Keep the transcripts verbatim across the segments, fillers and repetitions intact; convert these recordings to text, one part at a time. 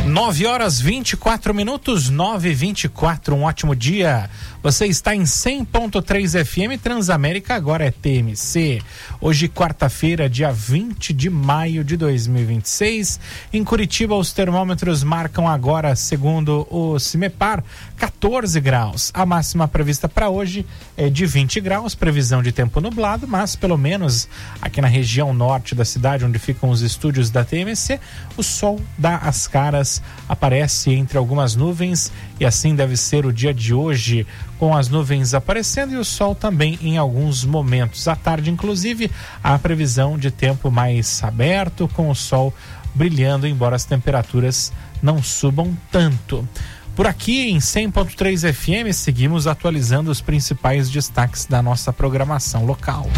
nove horas vinte e quatro minutos, nove e vinte e quatro, um ótimo dia. Você está em cem ponto três F M, Transamérica, agora é T M C. Hoje, quarta-feira, dia vinte de maio de dois mil e vinte e seis. Em Curitiba, os termômetros marcam agora, segundo o CIMEPAR, quatorze graus. A máxima prevista para hoje é de vinte graus, previsão de tempo nublado, mas pelo menos aqui na região norte da cidade, onde ficam os estúdios da T M C, o sol dá as caras, aparece entre algumas nuvens, e assim deve ser o dia de hoje, com as nuvens aparecendo e o sol também em alguns momentos. À tarde, inclusive, há previsão de tempo mais aberto, com o sol brilhando, embora as temperaturas não subam tanto. Por aqui em cem ponto três F M, seguimos atualizando os principais destaques da nossa programação local.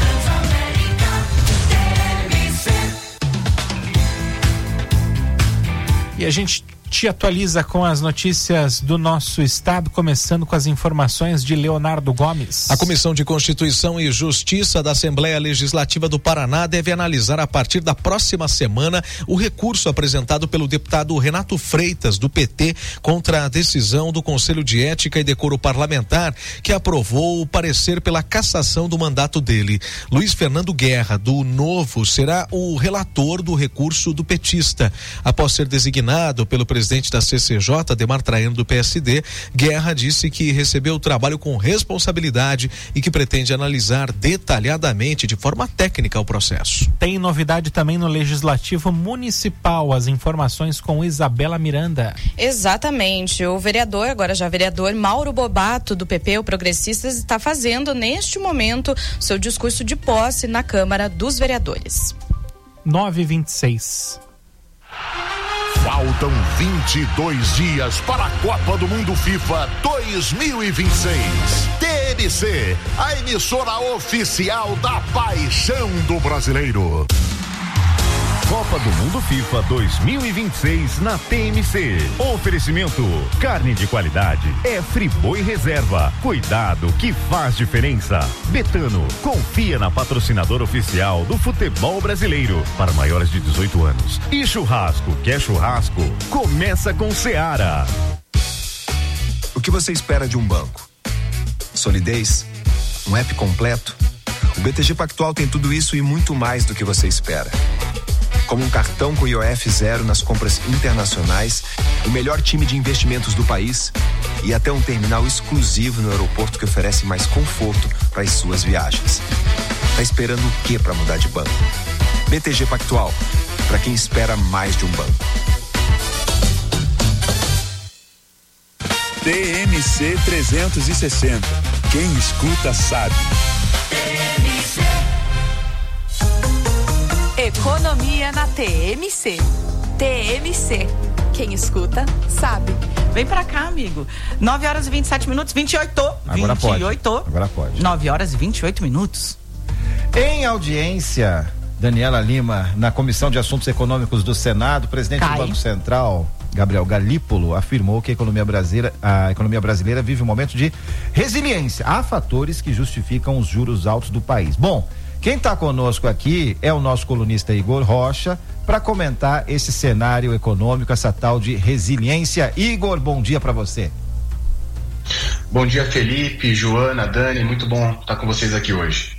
E a gente te atualiza com as notícias do nosso estado, começando com as informações de Leonardo Gomes. A Comissão de Constituição e Justiça da Assembleia Legislativa do Paraná deve analisar a partir da próxima semana o recurso apresentado pelo deputado Renato Freitas, do P T, contra a decisão do Conselho de Ética e Decoro Parlamentar, que aprovou o parecer pela cassação do mandato dele. Luiz Fernando Guerra, do Novo, será o relator do recurso do petista. Após ser designado pelo presidente presidente da C C J, Ademar Traiano, do P S D, Guerra disse que recebeu o trabalho com responsabilidade e que pretende analisar detalhadamente, de forma técnica, o processo. Tem novidade também no Legislativo Municipal. As informações com Isabela Miranda. Exatamente. O vereador, agora já vereador, Mauro Bobato, do P P, o Progressistas, está fazendo neste momento seu discurso de posse na Câmara dos Vereadores. nove e vinte e seis. Faltam vinte e dois dias para a Copa do Mundo FIFA dois mil e vinte e seis. T M C, a emissora oficial da paixão do brasileiro. Copa do Mundo FIFA dois mil e vinte e seis na T M C. Oferecimento: carne de qualidade é Friboi Reserva. Cuidado que faz diferença. Betano, confia na patrocinadora oficial do futebol brasileiro para maiores de dezoito anos. E churrasco, quer churrasco? Começa com Seara. O que você espera de um banco? Solidez? Um app completo? O B T G Pactual tem tudo isso e muito mais do que você espera. Como um cartão com I O F zero nas compras internacionais, o melhor time de investimentos do país e até um terminal exclusivo no aeroporto que oferece mais conforto para as suas viagens. Tá esperando o que para mudar de banco? B T G Pactual, para quem espera mais de um banco. T M C trezentos e sessenta. Quem escuta sabe. Economia na T M C. T M C. Quem escuta, sabe. Vem pra cá, amigo. nove horas e vinte e sete minutos, vinte e oito. Agora vinte e oito. pode. Agora pode. nove horas e vinte e oito minutos. Em audiência, Daniela Lima, na Comissão de Assuntos Econômicos do Senado, o presidente Cai. do Banco Central, Gabriel Galípolo, afirmou que a economia brasileira, a economia brasileira vive um momento de resiliência. Há fatores que justificam os juros altos do país. Bom, quem está conosco aqui é o nosso colunista Igor Rocha, para comentar esse cenário econômico, essa tal de resiliência. Igor, bom dia para você. Bom dia, Felipe, Joana, Dani, muito bom estar com vocês aqui hoje.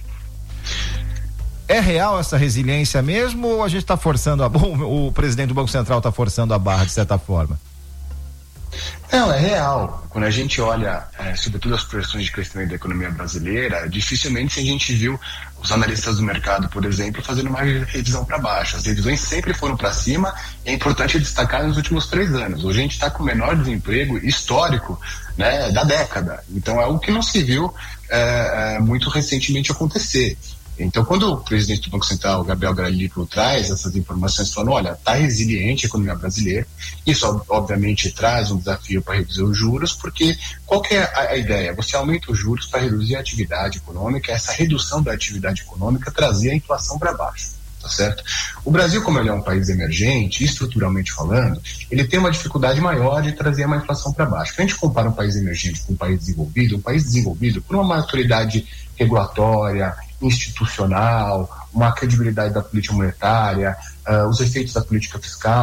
É real essa resiliência mesmo ou a gente está forçando a o, o presidente do Banco Central está forçando a barra de certa forma? Não, é real. Quando a gente olha, é, sobretudo as projeções de crescimento da economia brasileira, dificilmente a gente viu os analistas do mercado, por exemplo, fazendo uma revisão para baixo. As revisões sempre foram para cima, e é importante destacar nos últimos três anos. Hoje a gente está com o menor desemprego histórico, né, da década. Então é algo que não se viu é, é, muito recentemente acontecer. Então, quando o presidente do Banco Central, Gabriel Galípolo, traz essas informações, falando, olha, está resiliente a economia brasileira, isso obviamente traz um desafio para reduzir os juros, porque qual que é a, a ideia? Você aumenta os juros para reduzir a atividade econômica, essa redução da atividade econômica trazia a inflação para baixo, tá certo? O Brasil, como ele é um país emergente, estruturalmente falando, ele tem uma dificuldade maior de trazer uma inflação para baixo. Quando a gente compara um país emergente com um país desenvolvido, um país desenvolvido por uma maturidade regulatória, institucional, uma credibilidade da política monetária, uh, os efeitos da política fiscal,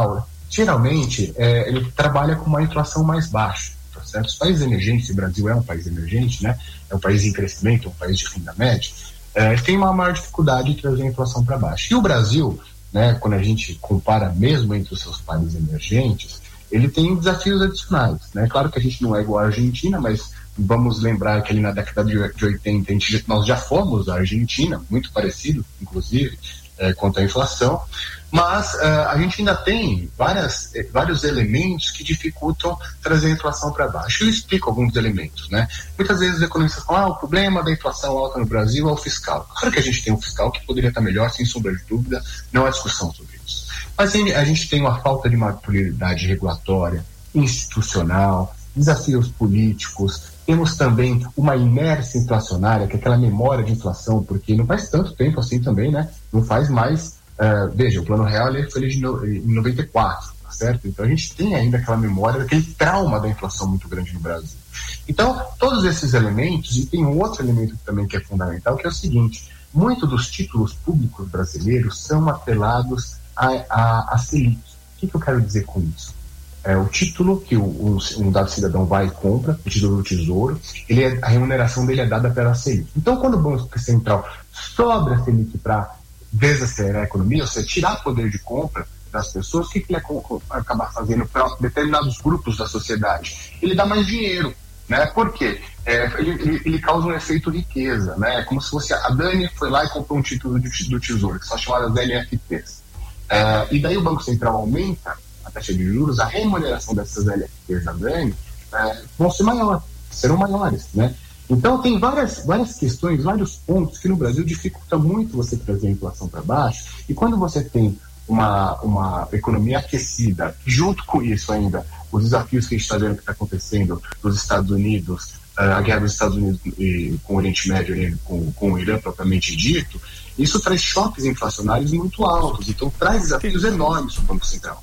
geralmente é, ele trabalha com uma inflação mais baixa, tá certo? Os países emergentes, o Brasil é um país emergente, né? É um país em crescimento, um país de renda média, é, tem uma maior dificuldade de trazer a inflação para baixo. E o Brasil, né, quando a gente compara mesmo entre os seus países emergentes, ele tem desafios adicionais, né? Claro que a gente não é igual à Argentina, mas vamos lembrar que ali na década de oitenta a gente, nós já fomos a Argentina, muito parecido, inclusive, é, quanto à inflação, mas uh, a gente ainda tem várias, eh, vários elementos que dificultam trazer a inflação para baixo. Eu explico alguns elementos, né? Muitas vezes os economistas falam, ah, o problema da inflação alta no Brasil é o fiscal. Claro que a gente tem um fiscal que poderia estar melhor, sem sombra de dúvida, não há discussão sobre isso. Mas a gente tem uma falta de maturidade regulatória, institucional, desafios políticos, temos também uma inércia inflacionária, que é aquela memória de inflação, porque não faz tanto tempo assim também, né? Não faz mais. Uh, veja, o Plano Real ele foi em noventa e quatro, tá certo? Então a gente tem ainda aquela memória, aquele trauma da inflação muito grande no Brasil. Então, todos esses elementos, e tem um outro elemento também que é fundamental, que é o seguinte: muitos dos títulos públicos brasileiros são atrelados à, à, à Selic. O que, que eu quero dizer com isso? É, o título que o, um, um dado cidadão vai e compra, o título do Tesouro, ele é, a remuneração dele é dada pela Selic. Então, quando o Banco Central sobe a Selic para desacelerar a economia, ou seja, tirar poder de compra das pessoas, o que, que ele acaba fazendo para determinados grupos da sociedade? Ele dá mais dinheiro, né? Por quê? É, ele, ele, ele causa um efeito riqueza, né? É como se fosse a Dani foi lá e comprou um título do, do Tesouro, que são chamadas L F Ps. É, e daí o Banco Central aumenta a taxa de juros, a remuneração dessas L F Ps da Dani é, vão ser maiores, serão maiores, né? Então, tem várias, várias questões, vários pontos que no Brasil dificulta muito você trazer a inflação para baixo. E quando você tem uma, uma economia aquecida, junto com isso ainda, os desafios que a gente está vendo que está acontecendo nos Estados Unidos, a guerra dos Estados Unidos e, com o Oriente Médio, com, com o Irã propriamente dito, isso traz choques inflacionários muito altos. Então, traz desafios enormes para o Banco Central.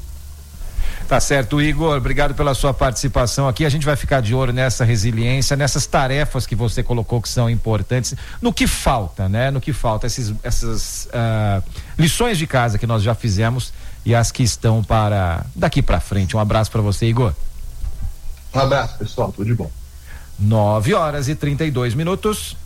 Tá certo, Igor, obrigado pela sua participação aqui. A gente vai ficar de olho nessa resiliência, nessas tarefas que você colocou que são importantes, no que falta, né? No que falta, esses, essas uh, lições de casa que nós já fizemos e as que estão para daqui para frente. Um abraço para você, Igor. Um abraço, pessoal, tudo de bom. nove horas e trinta e dois minutos.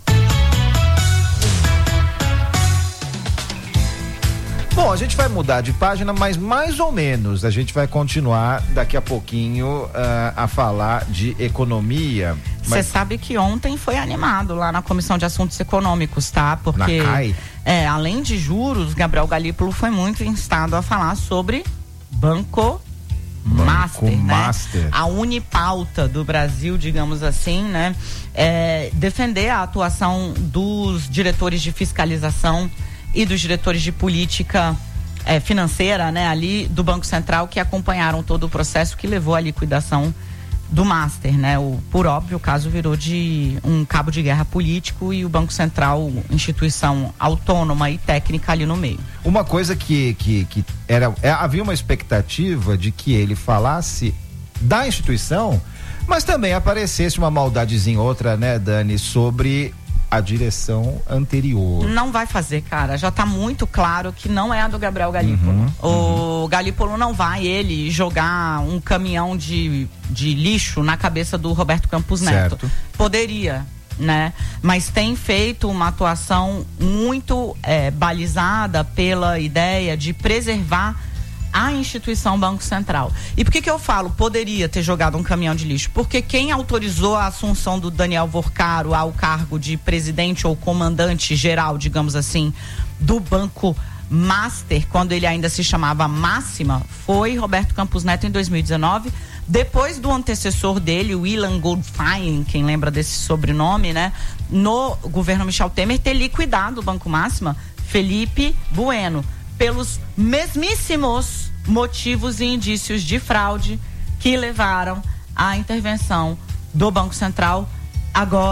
Bom, a gente vai mudar de página, mas mais ou menos a gente vai continuar daqui a pouquinho uh, a falar de economia. Você mas... sabe que ontem foi animado lá na Comissão de Assuntos Econômicos, tá? Porque, na C A I? É, além de juros, Gabriel Galípolo foi muito instado a falar sobre Banco, Banco Master, Master, né? A unipauta do Brasil, digamos assim, né? É, defender a atuação dos diretores de fiscalização e dos diretores de política eh, financeira, né, ali do Banco Central, que acompanharam todo o processo que levou à liquidação do Master, né? O, por óbvio, o caso virou de um cabo de guerra político e o Banco Central, instituição autônoma e técnica ali no meio. Uma coisa que, que, que era, é, havia uma expectativa de que ele falasse da instituição, mas também aparecesse uma maldadezinha outra, né, Dani, sobre a direção anterior. Não vai fazer, cara. Já tá muito claro que não é a do Gabriel Galípolo. Uhum, o uhum. Galípolo não vai, ele, jogar um caminhão de, de lixo na cabeça do Roberto Campos Neto. Certo. Poderia, né? Mas tem feito uma atuação muito é, balizada pela ideia de preservar a instituição Banco Central. E por que que eu falo poderia ter jogado um caminhão de lixo? Porque quem autorizou a assunção do Daniel Vorcaro ao cargo de presidente ou comandante geral, digamos assim, do Banco Master, quando ele ainda se chamava Máxima, foi Roberto Campos Neto em dois mil e dezenove, depois do antecessor dele, o Ilan Goldfein, quem lembra desse sobrenome, né? No governo Michel Temer, ter liquidado o Banco Máxima, Felipe Bueno, pelos mesmíssimos motivos e indícios de fraude que levaram à intervenção do Banco Central, agora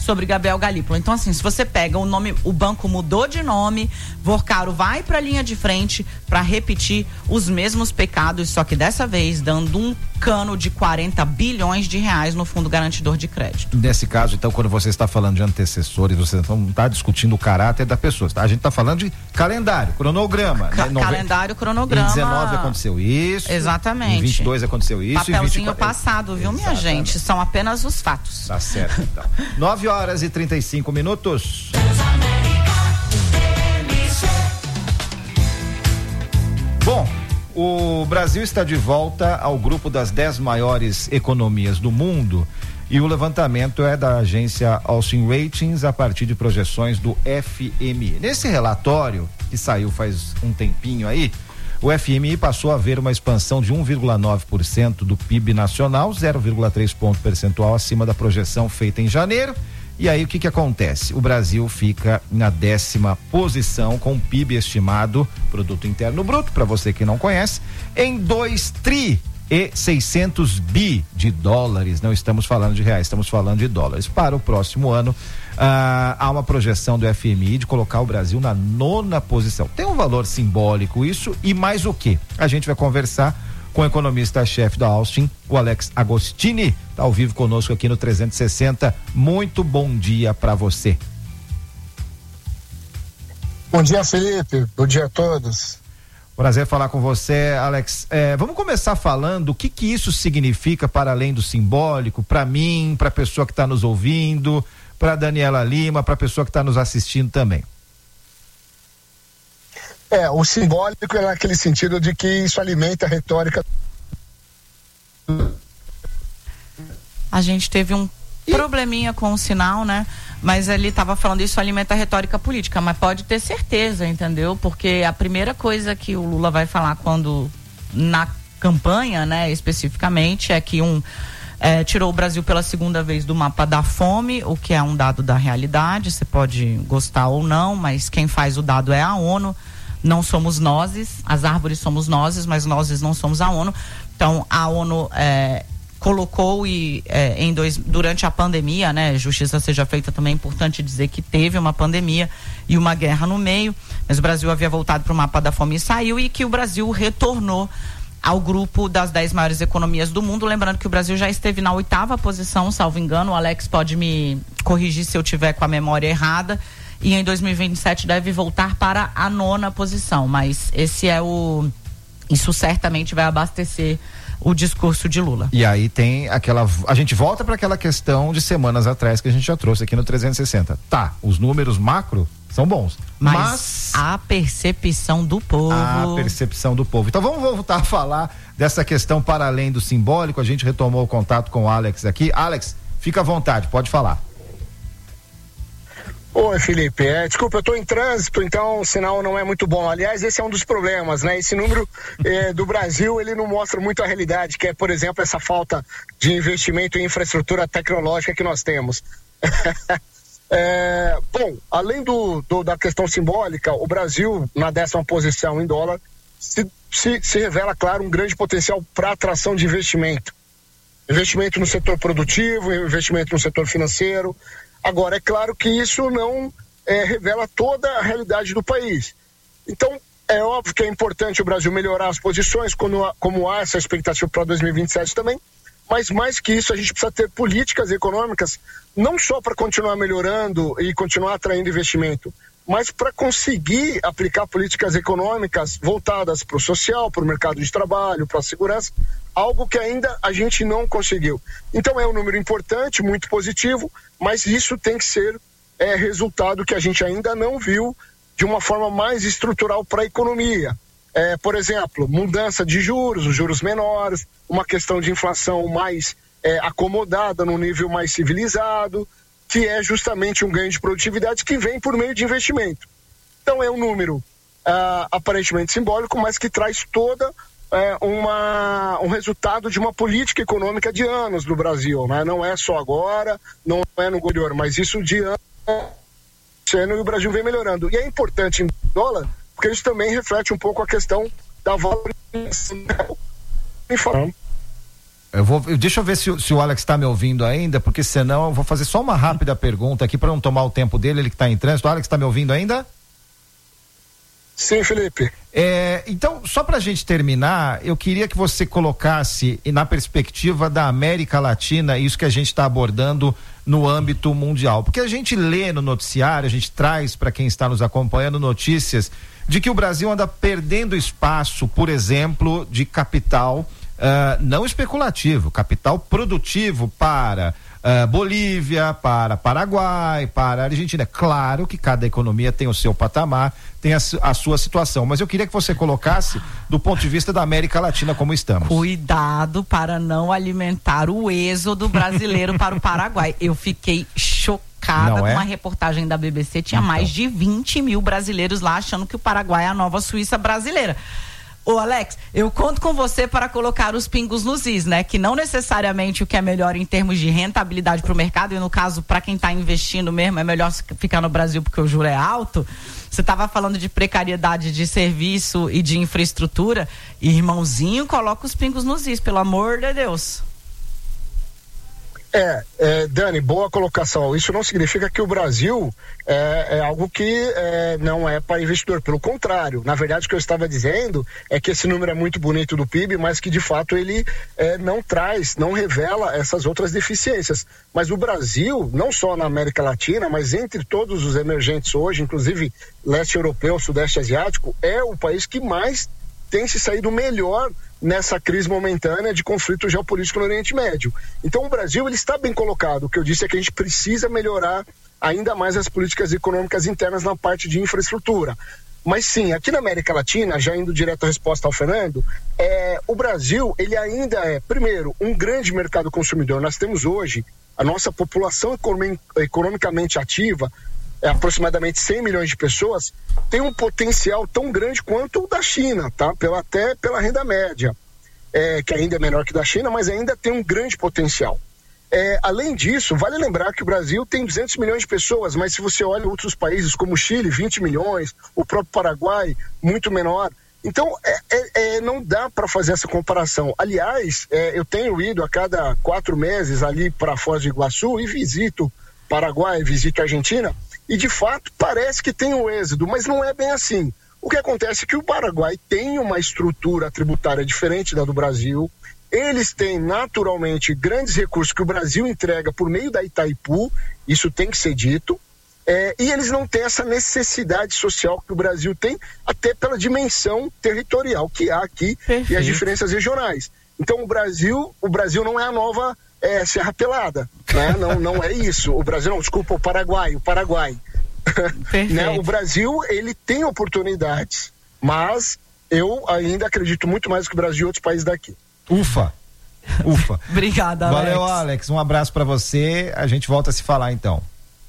sobre Gabriel Galípolo. Então, assim, se você pega o nome, o banco mudou de nome, Vorcaro vai para a linha de frente para repetir os mesmos pecados, só que dessa vez dando um cano de quarenta bilhões de reais no Fundo Garantidor de Crédito. Nesse caso, então, quando você está falando de antecessores, você não está discutindo o caráter da pessoa, tá? A gente está falando de calendário, cronograma. Ca- né? Calendário, cronograma. Em dezenove aconteceu isso. Exatamente. Em vinte e dois aconteceu isso. Papelzinho e vinte e quatro... passado, viu, minha Exatamente. gente? São apenas os fatos. Tá certo, então. nove horas e trinta e cinco minutos. Bom, o Brasil está de volta ao grupo das dez maiores economias do mundo e o levantamento é da agência Austin Ratings a partir de projeções do F M I. Nesse relatório, que saiu faz um tempinho aí, o F M I passou a ver uma expansão de um vírgula nove por cento do P I B nacional, zero vírgula três ponto percentual acima da projeção feita em janeiro. E aí o que que acontece? O Brasil fica na décima posição com o P I B estimado, Produto Interno Bruto, para você que não conhece, em dois tri e seiscentos bi de dólares. Não estamos falando de reais, estamos falando de dólares. Para o próximo ano, ah, há uma projeção do F M I de colocar o Brasil na nona posição. Tem um valor simbólico isso e mais o quê? A gente vai conversar com o economista-chefe da Austin, o Alex Agostini, está ao vivo conosco aqui no trezentos e sessenta. Muito bom dia para você. Bom dia, Felipe. Bom dia a todos. Prazer falar com você, Alex. É, vamos começar falando o que que isso significa para além do simbólico, para mim, para a pessoa que está nos ouvindo, para Daniela Lima, para a pessoa que está nos assistindo também. É, o simbólico é naquele sentido de que isso alimenta a retórica. A gente teve um probleminha com o sinal, né? Mas ele estava falando isso alimenta a retórica política, mas pode ter certeza, entendeu? Porque a primeira coisa que o Lula vai falar quando na campanha, né, especificamente, é que um é, tirou o Brasil pela segunda vez do mapa da fome, o que é um dado da realidade. Você pode gostar ou não, mas quem faz o dado é a ONU. Não somos nós, as árvores somos nós, mas nós não somos a ONU. Então a ONU é, colocou e é, em dois, durante a pandemia, né, justiça seja feita também, é importante dizer que teve uma pandemia e uma guerra no meio, mas o Brasil havia voltado para o mapa da fome e saiu, e que o Brasil retornou ao grupo das dez maiores economias do mundo. Lembrando que o Brasil já esteve na oitava posição, salvo engano, o Alex pode me corrigir se eu tiver com a memória errada, e em dois mil e vinte e sete deve voltar para a nona posição, mas esse é o, isso certamente vai abastecer o discurso de Lula. E aí tem aquela, a gente volta para aquela questão de semanas atrás que a gente já trouxe aqui no trezentos e sessenta. Tá, os números macro são bons, mas, mas a percepção do povo. A percepção do povo. Então vamos voltar a falar dessa questão para além do simbólico. A gente retomou o contato com o Alex aqui. Alex, fica à vontade, pode falar. Oi, Felipe, é, desculpa, eu estou em trânsito, então o sinal não é muito bom. Aliás, esse é um dos problemas, né? Esse número é, do Brasil, ele não mostra muito a realidade, que é, por exemplo, essa falta de investimento em infraestrutura tecnológica que nós temos. é, bom, além do, do, da questão simbólica, o Brasil, na décima posição em dólar, se, se, se revela, claro, um grande potencial para atração de investimento. Investimento no setor produtivo, investimento no setor financeiro. Agora, é claro que isso não é, revela toda a realidade do país. Então, é óbvio que é importante o Brasil melhorar as posições, quando há, como há essa expectativa para dois mil e vinte e sete também, mas mais que isso, a gente precisa ter políticas econômicas, não só para continuar melhorando e continuar atraindo investimento, mas para conseguir aplicar políticas econômicas voltadas para o social, para o mercado de trabalho, para a segurança, algo que ainda a gente não conseguiu. Então é um número importante, muito positivo, mas isso tem que ser é, resultado que a gente ainda não viu de uma forma mais estrutural para a economia. É, por exemplo, mudança de juros, os juros menores, uma questão de inflação mais é, acomodada, num nível mais civilizado, que é justamente um ganho de produtividade que vem por meio de investimento. Então é um número ah, aparentemente simbólico, mas que traz toda é, uma, um resultado de uma política econômica de anos no Brasil, né? Não é só agora, não é no anterior, mas isso de anos e o Brasil vem melhorando. E é importante em dólar, porque isso também reflete um pouco a questão da valorização. Eu vou, eu, deixa eu ver se, se o Alex está me ouvindo ainda, porque senão eu vou fazer só uma rápida pergunta aqui para não tomar o tempo dele, ele que está em trânsito. O Alex está me ouvindo ainda? Sim, Felipe. É, então, só para a gente terminar, eu queria que você colocasse na perspectiva da América Latina isso que a gente está abordando no âmbito mundial, porque a gente lê no noticiário, a gente traz para quem está nos acompanhando notícias de que o Brasil anda perdendo espaço, por exemplo, de capital Uh, não especulativo, capital produtivo para uh, Bolívia, para Paraguai, para Argentina. Claro que cada economia tem o seu patamar, tem a, a sua situação, mas eu queria que você colocasse do ponto de vista da América Latina como estamos. Cuidado para não alimentar o êxodo brasileiro para o Paraguai. Eu fiquei chocada não com é? uma reportagem da B B C, tinha então. mais de vinte mil brasileiros lá achando que o Paraguai é a nova Suíça brasileira. Ô Alex, eu conto com você para colocar os pingos nos is, né? Que não necessariamente o que é melhor em termos de rentabilidade para o mercado, e no caso, para quem está investindo mesmo, é melhor ficar no Brasil porque o juro é alto. Você estava falando de precariedade de serviço e de infraestrutura. Irmãozinho, coloca os pingos nos is, pelo amor de Deus. É, é, Dani, boa colocação. Isso não significa que o Brasil é, é algo que é, não é para investidor. Pelo contrário, na verdade o que eu estava dizendo é que esse número é muito bonito do P I B, mas que de fato ele é, não traz, não revela essas outras deficiências. Mas o Brasil, não só na América Latina, mas entre todos os emergentes hoje, inclusive leste europeu, sudeste asiático, é o país que mais tem se saído melhor nessa crise momentânea de conflito geopolítico no Oriente Médio. Então o Brasil ele está bem colocado. O que eu disse é que a gente precisa melhorar ainda mais as políticas econômicas internas na parte de infraestrutura. Mas sim, aqui na América Latina, já indo direto à resposta ao Fernando, é, o Brasil ele ainda é, primeiro, um grande mercado consumidor. Nós temos hoje a nossa população economicamente ativa, é aproximadamente cem milhões de pessoas, tem um potencial tão grande quanto o da China, tá? Pela, até pela renda média, é, que ainda é menor que da China, mas ainda tem um grande potencial. É, além disso, vale lembrar que o Brasil tem duzentos milhões de pessoas, mas se você olha outros países como o Chile, vinte milhões, o próprio Paraguai, muito menor. Então, é, é, é, não dá para fazer essa comparação. Aliás, é, eu tenho ido a cada quatro meses ali para Foz do Iguaçu e visito Paraguai, visito a Argentina, e de fato parece que tem o êxodo, mas não é bem assim. O que acontece é que o Paraguai tem uma estrutura tributária diferente da do Brasil, eles têm naturalmente grandes recursos que o Brasil entrega por meio da Itaipu, isso tem que ser dito, é, e eles não têm essa necessidade social que o Brasil tem, até pela dimensão territorial que há aqui. Perfeito. E as diferenças regionais. Então o Brasil, o Brasil não é a nova É, Serra Pelada, né? não, não é isso. O Brasil, não, desculpa, o Paraguai, o Paraguai. Né? O Brasil, ele tem oportunidades, mas eu ainda acredito muito mais do que o Brasil e outros países daqui. Ufa, ufa. Obrigada, Alex. Valeu, Alex, um abraço pra você, a gente volta a se falar então.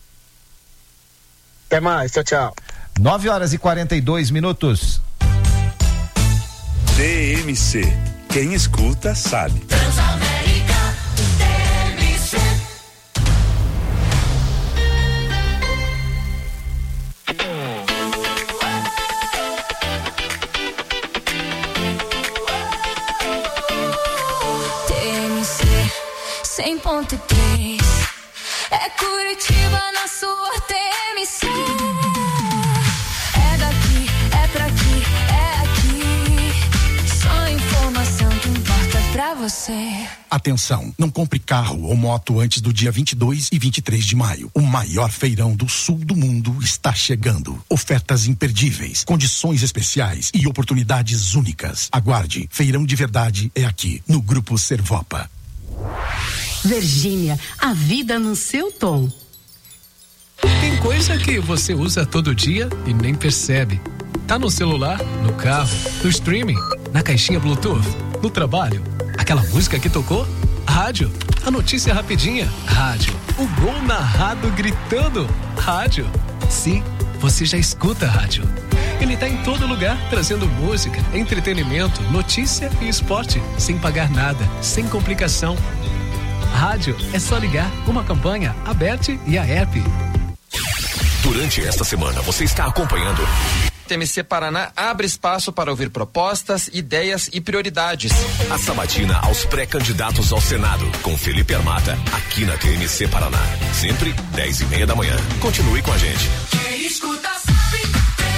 Até mais, tchau, tchau. nove horas e quarenta e dois minutos. T M C, quem escuta sabe. cem ponto três é Curitiba na sua T M C. É daqui, é pra aqui, é aqui. Só informação que importa pra você. Atenção, não compre carro ou moto antes do dia vinte e dois e vinte e três de maio. O maior feirão do sul do mundo está chegando. Ofertas imperdíveis, condições especiais e oportunidades únicas. Aguarde, feirão de verdade é aqui, no Grupo Servopa. Virgínia, a vida no seu tom. Tem coisa que você usa todo dia e nem percebe. Tá no celular, no carro, no streaming, na caixinha Bluetooth, no trabalho. Aquela música que tocou? Rádio. A notícia rapidinha? Rádio. O gol narrado gritando? Rádio. Sim, você já escuta rádio. Ele tá em todo lugar, trazendo música, entretenimento, notícia e esporte, sem pagar nada, sem complicação. Rádio é só ligar, uma campanha, a Bet e a app. Durante esta semana você está acompanhando T M C Paraná abre espaço para ouvir propostas, ideias e prioridades. A sabatina aos pré-candidatos ao Senado, com Felipe Armata, aqui na T M C Paraná. Sempre dez e meia da manhã. Continue com a gente. Quem escuta sabe.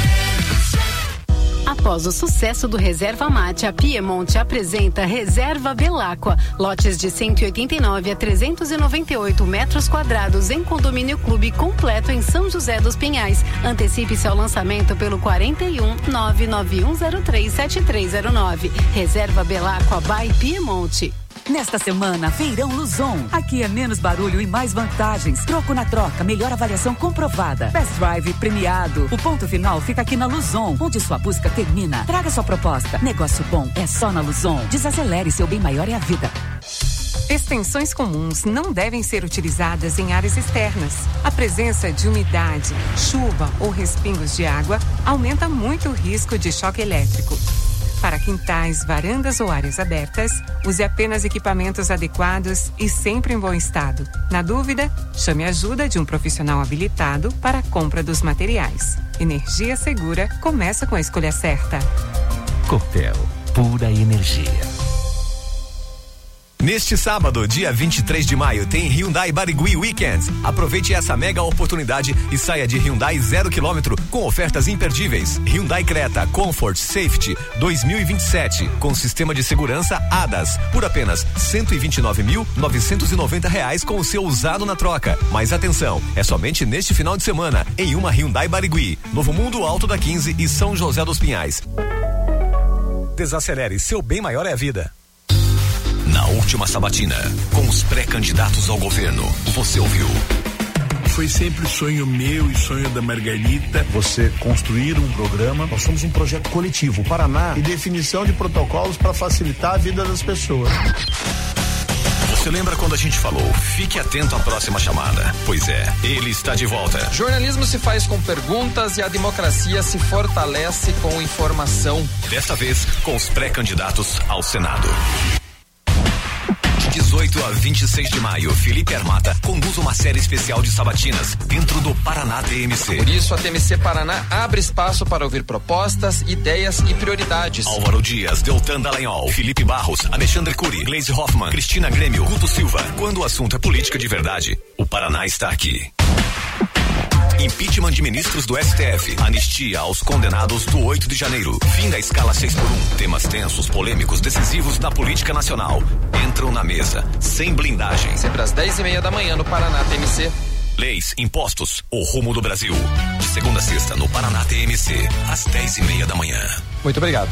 Após o sucesso do Reserva Mate, a Piemonte apresenta Reserva Belacqua. Lotes de cento e oitenta e nove a trezentos e noventa e oito metros quadrados em condomínio clube completo em São José dos Pinhais. Antecipe-se ao lançamento pelo quarenta e um, nove nove um zero três, sete três zero nove. Reserva Belacqua by Piemonte. Nesta semana, Feirão Luzon. Aqui é menos barulho e mais vantagens. Troco na troca, melhor avaliação comprovada. Best Drive premiado. O ponto final fica aqui na Luzon, onde sua busca termina. Traga sua proposta. Negócio bom é só na Luzon. Desacelere, seu bem maior é a vida. Extensões comuns não devem ser utilizadas em áreas externas. A presença de umidade, chuva ou respingos de água aumenta muito o risco de choque elétrico. Para quintais, varandas ou áreas abertas, use apenas equipamentos adequados e sempre em bom estado. Na dúvida, chame a ajuda de um profissional habilitado para a compra dos materiais. Energia segura começa com a escolha certa. Copel, pura energia. Neste sábado, dia vinte e três de maio, tem Hyundai Barigui Weekends. Aproveite essa mega oportunidade e saia de Hyundai zero quilômetro com ofertas imperdíveis. Hyundai Creta Comfort Safety dois mil e vinte e sete com sistema de segurança A D A S por apenas cento e vinte e nove mil, novecentos e noventa reais com o seu usado na troca. Mas atenção, é somente neste final de semana em uma Hyundai Barigui, Novo Mundo, Alto da quinze e São José dos Pinhais. Desacelere, seu bem maior é a vida. Na última sabatina, com os pré-candidatos ao governo, você ouviu. Foi sempre sonho meu e sonho da Margarita. Você construir um programa. Nós somos um projeto coletivo, o Paraná, e definição de protocolos para facilitar a vida das pessoas. Você lembra quando a gente falou, fique atento à próxima chamada? Pois é, ele está de volta. Jornalismo se faz com perguntas e a democracia se fortalece com informação. Desta vez, com os pré-candidatos ao Senado. De dezoito a vinte e seis de maio, Felipe Armata conduz uma série especial de sabatinas dentro do Paraná T M C. Por isso, a T M C Paraná abre espaço para ouvir propostas, ideias e prioridades. Álvaro Dias, Deltan Dallagnol, Felipe Barros, Alexandre Cury, Gleisi Hoffmann, Cristina Grêmio, Guto Silva. Quando o assunto é política de verdade, o Paraná está aqui. Impeachment de ministros do S T F. Anistia aos condenados do oito de janeiro. Fim da escala seis por um. Temas tensos, polêmicos, decisivos da política nacional. Entram na mesa, sem blindagem. Sempre às dez e meia da manhã no Paraná T M C. Leis, impostos, o rumo do Brasil. De segunda a sexta no Paraná T M C, às dez e meia da manhã. Muito obrigado.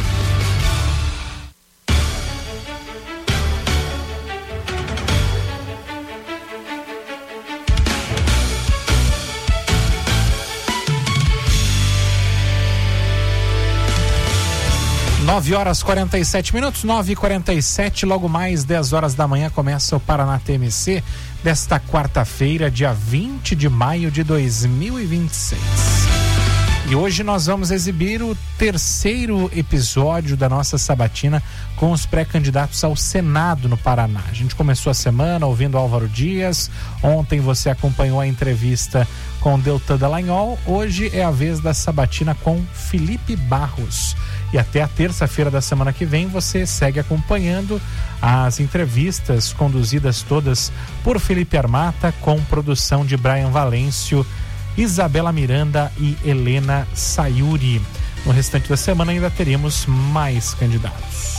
nove horas e quarenta e sete minutos, nove e quarenta e sete, logo mais dez horas da manhã começa o Paraná T M C desta quarta-feira, dia vinte de maio de dois mil e vinte e seis. E hoje nós vamos exibir o terceiro episódio da nossa sabatina com os pré-candidatos ao Senado no Paraná. A gente começou a semana ouvindo Álvaro Dias, ontem você acompanhou a entrevista com Deltan Dallagnol, hoje é a vez da sabatina com Felipe Barros. E até a terça-feira da semana que vem você segue acompanhando as entrevistas conduzidas todas por Felipe Armata, com produção de Brian Valêncio, Isabela Miranda e Helena Sayuri. No restante da semana ainda teremos mais candidatos.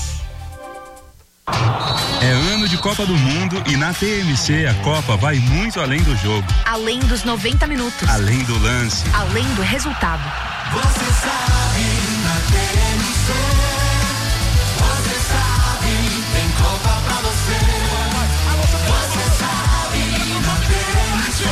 É ano de Copa do Mundo e na T M C a Copa vai muito além do jogo. Além dos noventa minutos. Além do lance. Além do resultado. Você sabe, na T M C, você sabe, tem Copa pra você. Você sabe, na T M C.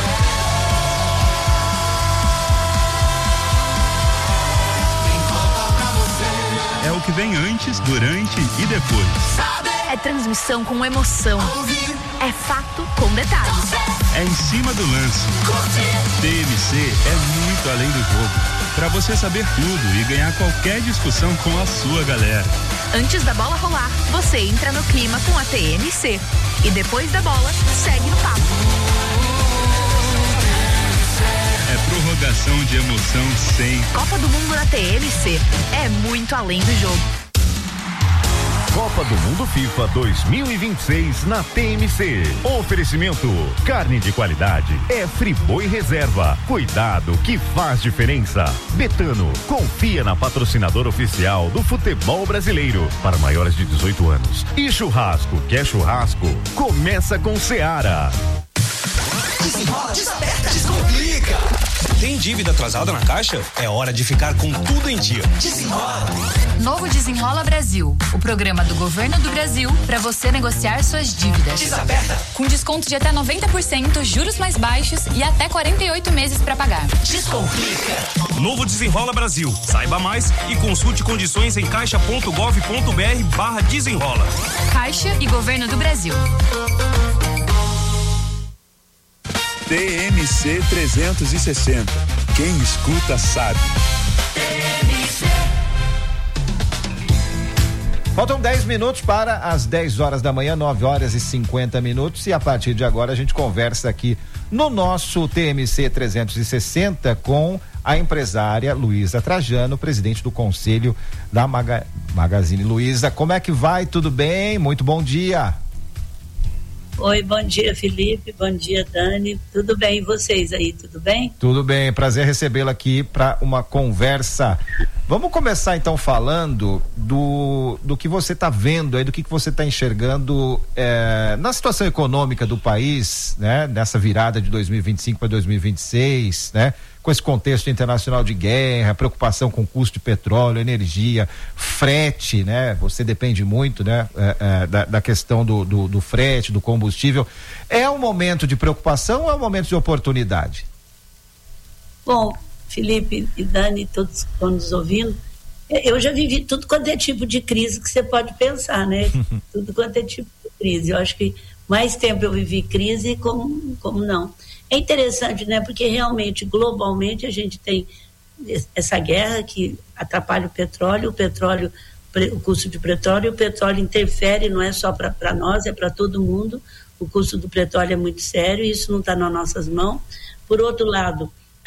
Tem Copa pra você. É o que vem antes, durante e depois. É transmissão com emoção. É fato com detalhes. É em cima do lance. T M C é muito além do jogo. Pra você saber tudo e ganhar qualquer discussão com a sua galera. Antes da bola rolar, você entra no clima com a T M C. E depois da bola, segue no papo. É Prorrogação de emoção sempre. Copa do Mundo na T M C é muito além do jogo. Copa do Mundo FIFA dois mil e vinte e seis na T M C. Oferecimento: carne de qualidade é Friboi Reserva. Cuidado que faz diferença. Betano, confia na patrocinadora oficial do futebol brasileiro para maiores de dezoito anos. E churrasco, quer churrasco? Começa com Seara. Desenrola, desperta, descomplica. Tem dívida atrasada na Caixa? É hora de ficar com tudo em dia. Desenrola. Novo Desenrola Brasil, o programa do Governo do Brasil para você negociar suas dívidas. Desaperta. Com desconto de até noventa por cento, juros mais baixos e até quarenta e oito meses para pagar. Descomplica. Novo Desenrola Brasil. Saiba mais e consulte condições em caixa ponto gov ponto br barra desenrola. Caixa e Governo do Brasil. T M C trezentos e sessenta. Quem escuta sabe. Faltam dez minutos para as dez horas da manhã, nove horas e cinquenta minutos. E a partir de agora a gente conversa aqui no nosso T M C trezentos e sessenta com a empresária Luísa Trajano, presidente do Conselho da Maga... Magazine Luiza. Como é que vai? Tudo bem? Muito bom dia. Oi, bom dia, Felipe, bom dia, Dani, tudo bem, e vocês aí, tudo bem? Tudo bem, prazer recebê-la aqui para uma conversa. Vamos começar então falando do, do que você está vendo aí, do que, que você está enxergando é, na situação econômica do país, né? Nessa virada de dois mil e vinte e cinco para dois mil e vinte e seis, né? Com esse contexto internacional de guerra, preocupação com o custo de petróleo, energia, frete, né? Você depende muito, né? É, é, da, da questão do, do, do frete, do combustível. É um momento de preocupação ou é um momento de oportunidade? Bom, Felipe e Dani, todos que estão nos ouvindo, eu já vivi tudo quanto é tipo de crise que você pode pensar, né? Tudo quanto é tipo de crise. Eu acho que mais tempo eu vivi crise como, como não. É interessante, né? Porque realmente, globalmente, a gente tem essa guerra que atrapalha o petróleo, o petróleo, o custo de petróleo, o petróleo interfere, não é só para nós, é para todo mundo. O custo do petróleo é muito sério e isso não está nas nossas mãos. Por outro lado,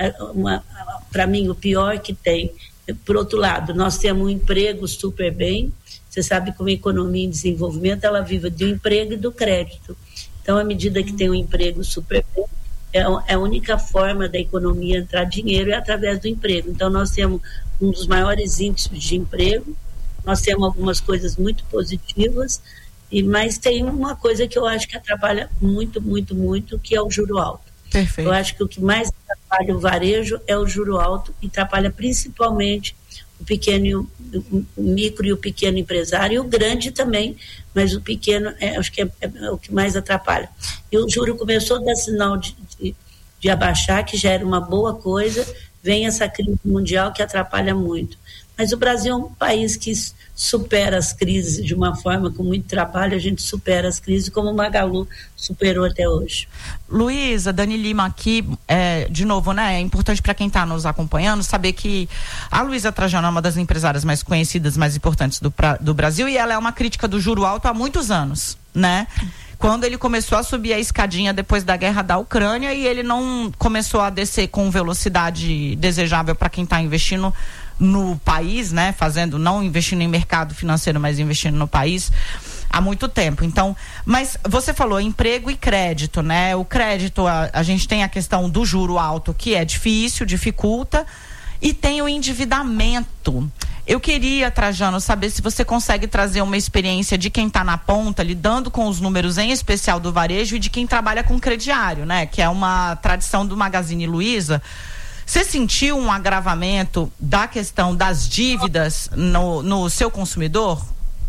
para mim, o pior que tem, por outro lado, nós temos um emprego super bem. Você sabe que uma economia em desenvolvimento, ela vive do emprego e do crédito. Então, à medida que tem um emprego super bem, é a única forma da economia entrar dinheiro é através do emprego. Então, nós temos um dos maiores índices de emprego, nós temos algumas coisas muito positivas, e, mas tem uma coisa que eu acho que atrapalha muito, muito, muito, que é o juro alto. Perfeito. Eu acho que o que mais atrapalha o varejo é o juro alto e atrapalha principalmente o pequeno, o micro e o pequeno empresário, e o grande também, mas o pequeno é, acho que é, é o que mais atrapalha. E o juro começou a dar sinal de, de, de abaixar, que já era uma boa coisa, vem essa crise mundial que atrapalha muito. Mas o Brasil é um país que supera as crises de uma forma, com muito trabalho, a gente supera as crises, como o Magalu superou até hoje. Luísa, Dani Lima aqui, é, de novo, né? É importante para quem está nos acompanhando saber que a Luísa Trajano é uma das empresárias mais conhecidas, mais importantes do, pra, do Brasil, e ela é uma crítica do juro alto há muitos anos, né? Quando ele começou a subir a escadinha depois da guerra da Ucrânia e ele não começou a descer com velocidade desejável para quem está investindo no país, né? Fazendo, não investindo em mercado financeiro, mas investindo no país há muito tempo. Então, mas você falou emprego e crédito, né? O crédito, a, a gente tem a questão do juro alto, que é difícil, dificulta, e tem o endividamento. Eu queria, Trajano, saber se você consegue trazer uma experiência de quem está na ponta, lidando com os números, em especial do varejo, e de quem trabalha com crediário, né? Que é uma tradição do Magazine Luiza. Você sentiu um agravamento da questão das dívidas no, no seu consumidor?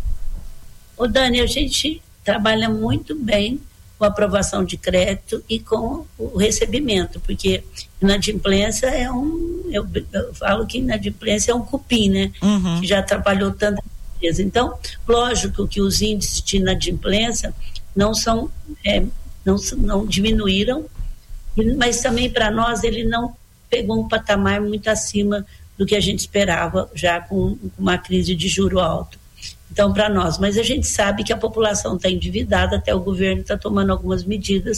Ô Dani, a gente trabalha muito bem com a aprovação de crédito e com o recebimento, porque inadimplência é um, eu, eu falo que inadimplência é um cupim, né? Uhum. Que já atrapalhou tanta coisa. Então, lógico que os índices de inadimplência não são, é, não, não diminuíram, mas também para nós ele não pegou um patamar muito acima do que a gente esperava, já com uma crise de juro alto. Então, para nós, mas a gente sabe que a população está endividada, até o governo está tomando algumas medidas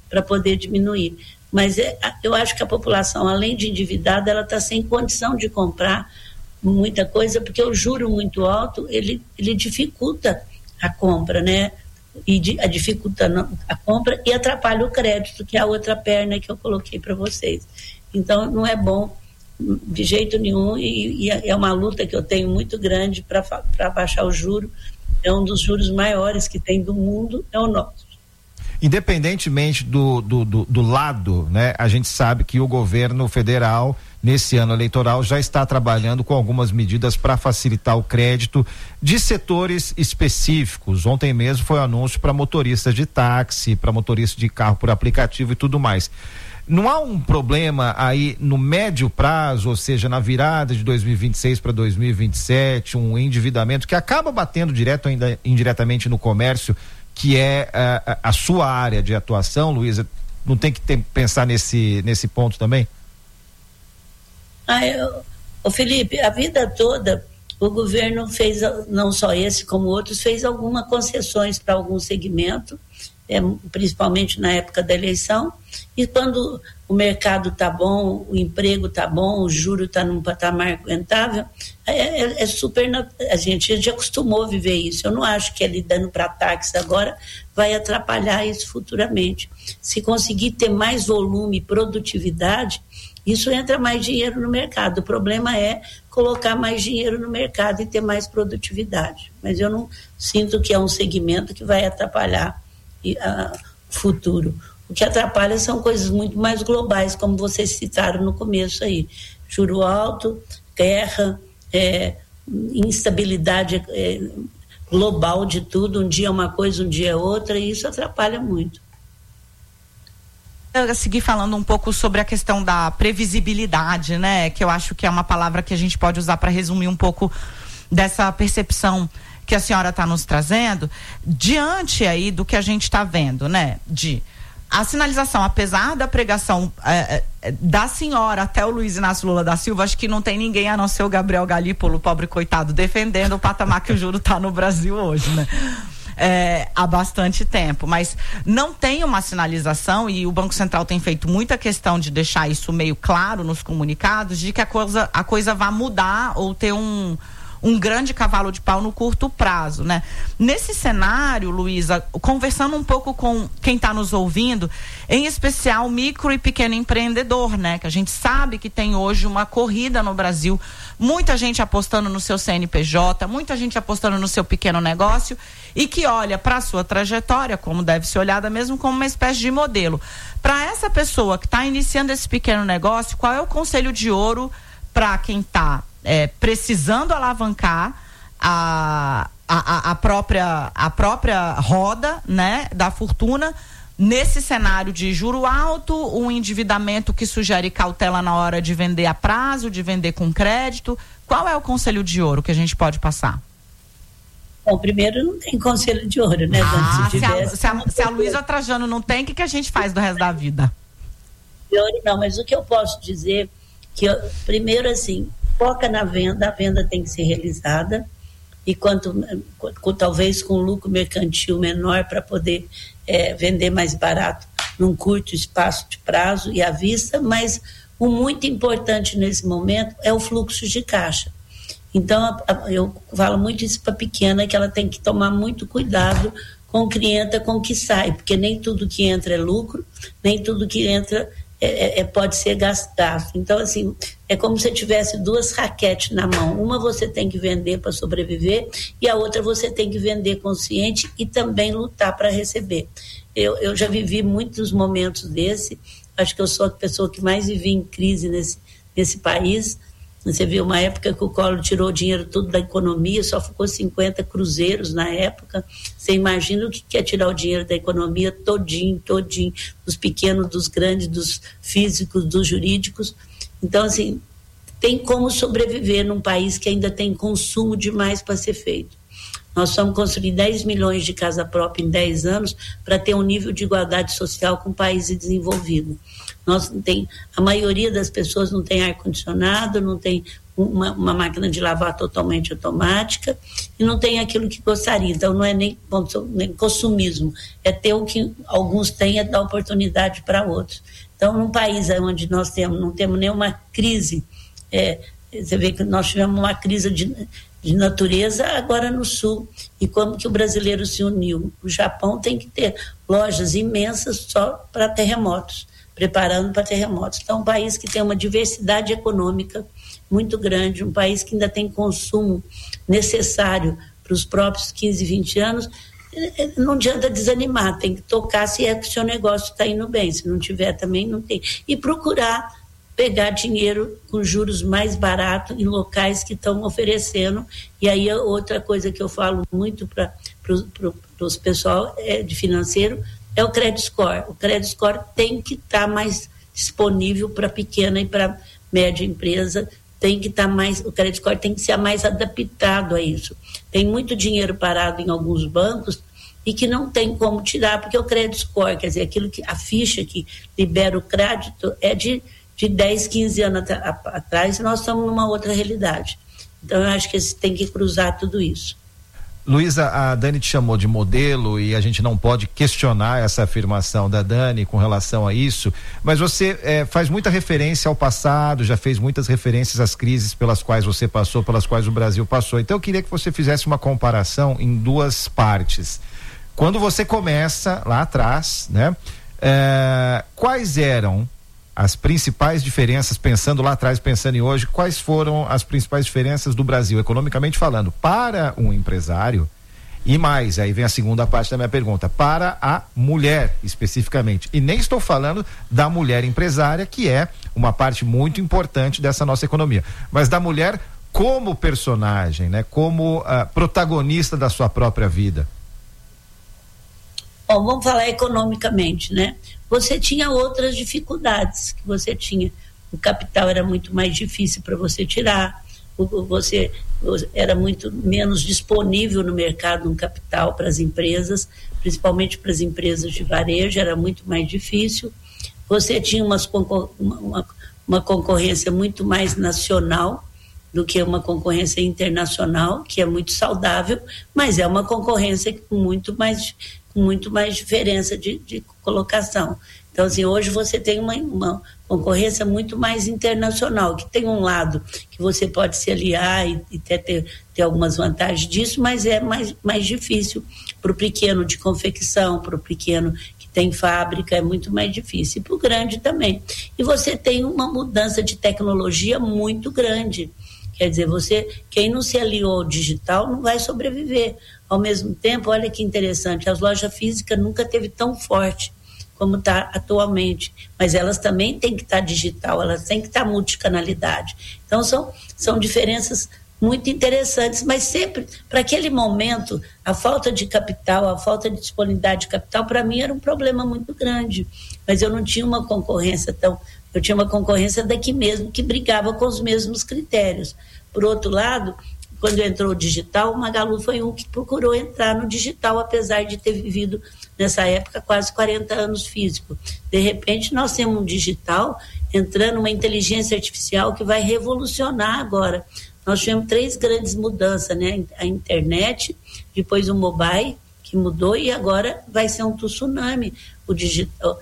para poder diminuir. Mas é, eu acho que a população, além de endividada, ela está sem condição de comprar muita coisa, porque o juro muito alto, ele, ele dificulta a compra, né? E de, a dificulta a compra e atrapalha o crédito, que é a outra perna que eu coloquei para vocês. Então, não é bom de jeito nenhum, e, e é uma luta que eu tenho muito grande para baixar o juro. É um dos juros maiores que tem do mundo, é o nosso. Independentemente do, do, do, do lado, né, a gente sabe que o governo federal, nesse ano eleitoral, já está trabalhando com algumas medidas para facilitar o crédito de setores específicos. Ontem mesmo foi o anúncio para motoristas de táxi, para motoristas de carro por aplicativo e tudo mais. Não há um problema aí no médio prazo, ou seja, na virada de dois mil e vinte e seis para dois mil e vinte e sete, um endividamento que acaba batendo direto ou ainda indiretamente no comércio, que é a, a sua área de atuação, Luísa? Não tem que ter, pensar nesse, nesse ponto também? Ah, eu, ô Felipe, a vida toda o governo fez, não só esse como outros, fez algumas concessões para algum segmento, é, principalmente na época da eleição, e quando o mercado está bom, o emprego está bom, o juro está num patamar aguentável, é, é, é super, a gente, a gente acostumou a viver isso. Eu não acho que ele dando para táxi agora vai atrapalhar isso futuramente. Se conseguir ter mais volume e produtividade, isso entra mais dinheiro no mercado. O problema é colocar mais dinheiro no mercado e ter mais produtividade. Mas eu não sinto que é um segmento que vai atrapalhar o uh, futuro. O que atrapalha são coisas muito mais globais, como vocês citaram no começo aí. Juro alto, guerra, é, instabilidade é, global de tudo. Um dia é uma coisa, um dia é outra, e isso atrapalha muito. Eu seguir falando um pouco sobre a questão da previsibilidade, né? Que eu acho que é uma palavra que a gente pode usar para resumir um pouco dessa percepção que a senhora está nos trazendo, diante aí do que a gente está vendo, né? De a sinalização, apesar da pregação é, é, da senhora até o Luiz Inácio Lula da Silva, acho que não tem ninguém a não ser o Gabriel Galípolo, pobre coitado, defendendo o patamar que o juro está no Brasil hoje, né? É, há bastante tempo, mas não tem uma sinalização, e o Banco Central tem feito muita questão de deixar isso meio claro nos comunicados, de que a coisa, a coisa vai mudar ou ter um, um grande cavalo de pau no curto prazo, né? Nesse cenário, Luísa, conversando um pouco com quem está nos ouvindo, em especial micro e pequeno empreendedor, né? Que a gente sabe que tem hoje uma corrida no Brasil, muita gente apostando no seu C N P J, muita gente apostando no seu pequeno negócio, e que olha para a sua trajetória, como deve ser olhada mesmo, como uma espécie de modelo. Para essa pessoa que está iniciando esse pequeno negócio, qual é o conselho de ouro para quem está é, precisando alavancar a, a, a, própria, a própria roda, né, da fortuna, nesse cenário de juro alto, um endividamento que sugere cautela na hora de vender a prazo, de vender com crédito? Qual é o conselho de ouro que a gente pode passar? Bom, primeiro não tem conselho de ouro, né, ah, se, tivesse, se a, se a, se a Luísa Trajano não tem, o que, que a gente faz do resto da vida? De ouro não, mas o que eu posso dizer, que eu, primeiro assim, foca na venda, a venda tem que ser realizada, e quanto, com, talvez com lucro mercantil menor para poder é, vender mais barato num curto espaço de prazo e à vista, mas o muito importante nesse momento é o fluxo de caixa. Então, eu falo muito isso para a pequena, que ela tem que tomar muito cuidado com o cliente, com o que sai, porque nem tudo que entra é lucro, nem tudo que entra é, é, pode ser gasto. Então, assim, é como se tivesse duas raquetes na mão. Uma você tem que vender para sobreviver e a outra você tem que vender consciente e também lutar para receber. Eu, eu já vivi muitos momentos desse, acho que eu sou a pessoa que mais vivi em crise nesse, nesse país. Você viu uma época que o Collor tirou o dinheiro todo da economia, só ficou cinquenta cruzeiros na época. Você imagina o que é tirar o dinheiro da economia todinho, todinho, dos pequenos, dos grandes, dos físicos, dos jurídicos. Então, assim, tem como sobreviver num país que ainda tem consumo demais para ser feito. Nós vamos construir dez milhões de casa própria em dez anos para ter um nível de igualdade social com países desenvolvidos. Nós não tem, a maioria das pessoas não tem ar-condicionado, não tem uma, uma máquina de lavar totalmente automática e não tem aquilo que gostaria. Então, não é nem, nem consumismo, é ter o que alguns têm, é dar oportunidade para outros. Então, num país onde nós temos, não temos nenhuma crise, é, você vê que nós tivemos uma crise de, de natureza agora no Sul, e como que o brasileiro se uniu? O Japão tem que ter lojas imensas só para terremotos, preparando para terremotos. Então, um país que tem uma diversidade econômica muito grande, um país que ainda tem consumo necessário para os próprios quinze, vinte anos, não adianta desanimar, tem que tocar se é que o seu negócio está indo bem, se não tiver também não tem. E procurar pegar dinheiro com juros mais baratos em locais que estão oferecendo. E aí outra coisa que eu falo muito para os pessoal é, de financeiro é o credit score. O credit score tem que estar tá mais disponível para pequena e para média empresa, tem que estar tá mais, o credit score tem que ser mais adaptado a isso. Tem muito dinheiro parado em alguns bancos e que não tem como tirar, porque o credit score, quer dizer, aquilo que, a ficha que libera o crédito é de, de dez, quinze anos atrás, e nós estamos numa outra realidade. Então, eu acho que tem que cruzar tudo isso. Luísa, a Dani te chamou de modelo e a gente não pode questionar essa afirmação da Dani com relação a isso, mas você é, faz muita referência ao passado, já fez muitas referências às crises pelas quais você passou, pelas quais o Brasil passou. Então eu queria que você fizesse uma comparação em duas partes. Quando você começa lá atrás, né? É, quais eram as principais diferenças, pensando lá atrás, pensando em hoje, quais foram as principais diferenças do Brasil, economicamente falando, para um empresário e mais, aí vem a segunda parte da minha pergunta, para a mulher especificamente, e nem estou falando da mulher empresária, que é uma parte muito importante dessa nossa economia, mas da mulher como personagem, né, como uh, protagonista da sua própria vida. Bom, vamos falar economicamente, né? Você tinha outras dificuldades que você tinha. O capital era muito mais difícil para você tirar, você era muito menos disponível no mercado um capital para as empresas, principalmente para as empresas de varejo, era muito mais difícil. Você tinha umas, uma, uma concorrência muito mais nacional do que uma concorrência internacional, que é muito saudável, mas é uma concorrência com muito mais, com muito mais diferença de, de colocação. Então, assim, hoje você tem uma, uma concorrência muito mais internacional, que tem um lado que você pode se aliar e, e ter, ter, ter algumas vantagens disso, mas é mais, mais difícil para o pequeno de confecção, para o pequeno que tem fábrica, é muito mais difícil. E para o grande também. E você tem uma mudança de tecnologia muito grande. Quer dizer, você, quem não se aliou ao digital não vai sobreviver. Ao mesmo tempo, olha que interessante, as lojas físicas nunca teve tão forte como está atualmente, mas elas também têm que estar tá digital, elas têm que estar tá multicanalidade. Então, são, são diferenças muito interessantes, mas sempre, para aquele momento, a falta de capital, a falta de disponibilidade de capital, para mim era um problema muito grande, mas eu não tinha uma concorrência tão... Eu tinha uma concorrência daqui mesmo, que brigava com os mesmos critérios. Por outro lado, quando entrou o digital, o Magalu foi um que procurou entrar no digital, apesar de ter vivido, nessa época, quase quarenta anos físico. De repente, nós temos um digital entrando, uma inteligência artificial que vai revolucionar agora. Nós tivemos três grandes mudanças, né? A internet, depois o mobile, que mudou, e agora vai ser um tsunami. O digital,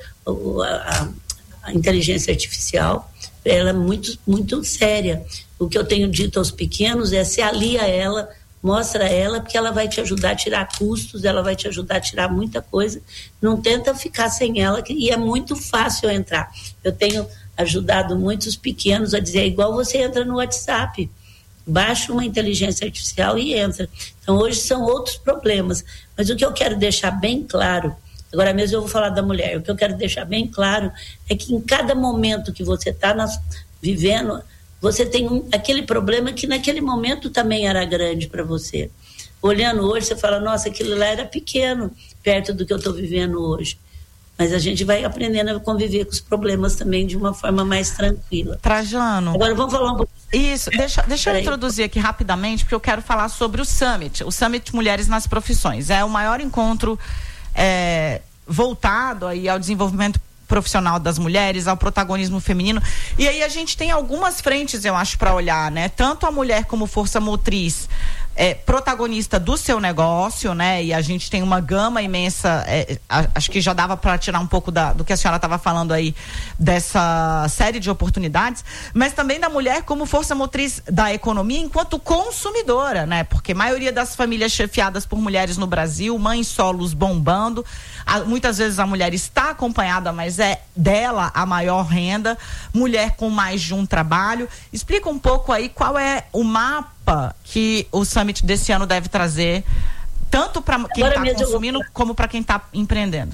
a, a inteligência artificial, ela é muito, muito séria. O que eu tenho dito aos pequenos é: se alia a ela, mostra ela, porque ela vai te ajudar a tirar custos, ela vai te ajudar a tirar muita coisa. Não tenta ficar sem ela, e é muito fácil entrar. Eu tenho ajudado muitos pequenos a dizer: é igual você entra no WhatsApp, baixa uma inteligência artificial e entra. Então, hoje são outros problemas. Mas o que eu quero deixar bem claro, agora mesmo eu vou falar da mulher, o que eu quero deixar bem claro é que em cada momento que você está vivendo, você tem um, aquele problema que naquele momento também era grande para você. Olhando hoje, você fala: nossa, aquilo lá era pequeno, perto do que eu estou vivendo hoje. Mas a gente vai aprendendo a conviver com os problemas também de uma forma mais tranquila. Trajano. Agora vamos falar um pouquinho Isso, deixa, deixa eu introduzir aqui rapidamente, porque eu quero falar sobre o Summit, o Summit Mulheres nas Profissões. É o maior encontro é, voltado aí ao desenvolvimento profissional das mulheres, ao protagonismo feminino. E aí a gente tem algumas frentes, eu acho, para olhar, né? Tanto a mulher como força motriz, é, protagonista do seu negócio, né? E a gente tem uma gama imensa, é, a, acho que já dava para tirar um pouco da, do que a senhora estava falando aí, dessa série de oportunidades, mas também da mulher como força motriz da economia enquanto consumidora, né? Porque a maioria das famílias chefiadas por mulheres no Brasil, mães solos bombando, a, muitas vezes a mulher está acompanhada, mas é dela a maior renda, mulher com mais de um trabalho. Explica um pouco aí qual é o mapa que o Summit desse ano deve trazer, tanto para quem está consumindo vou... como para quem está empreendendo.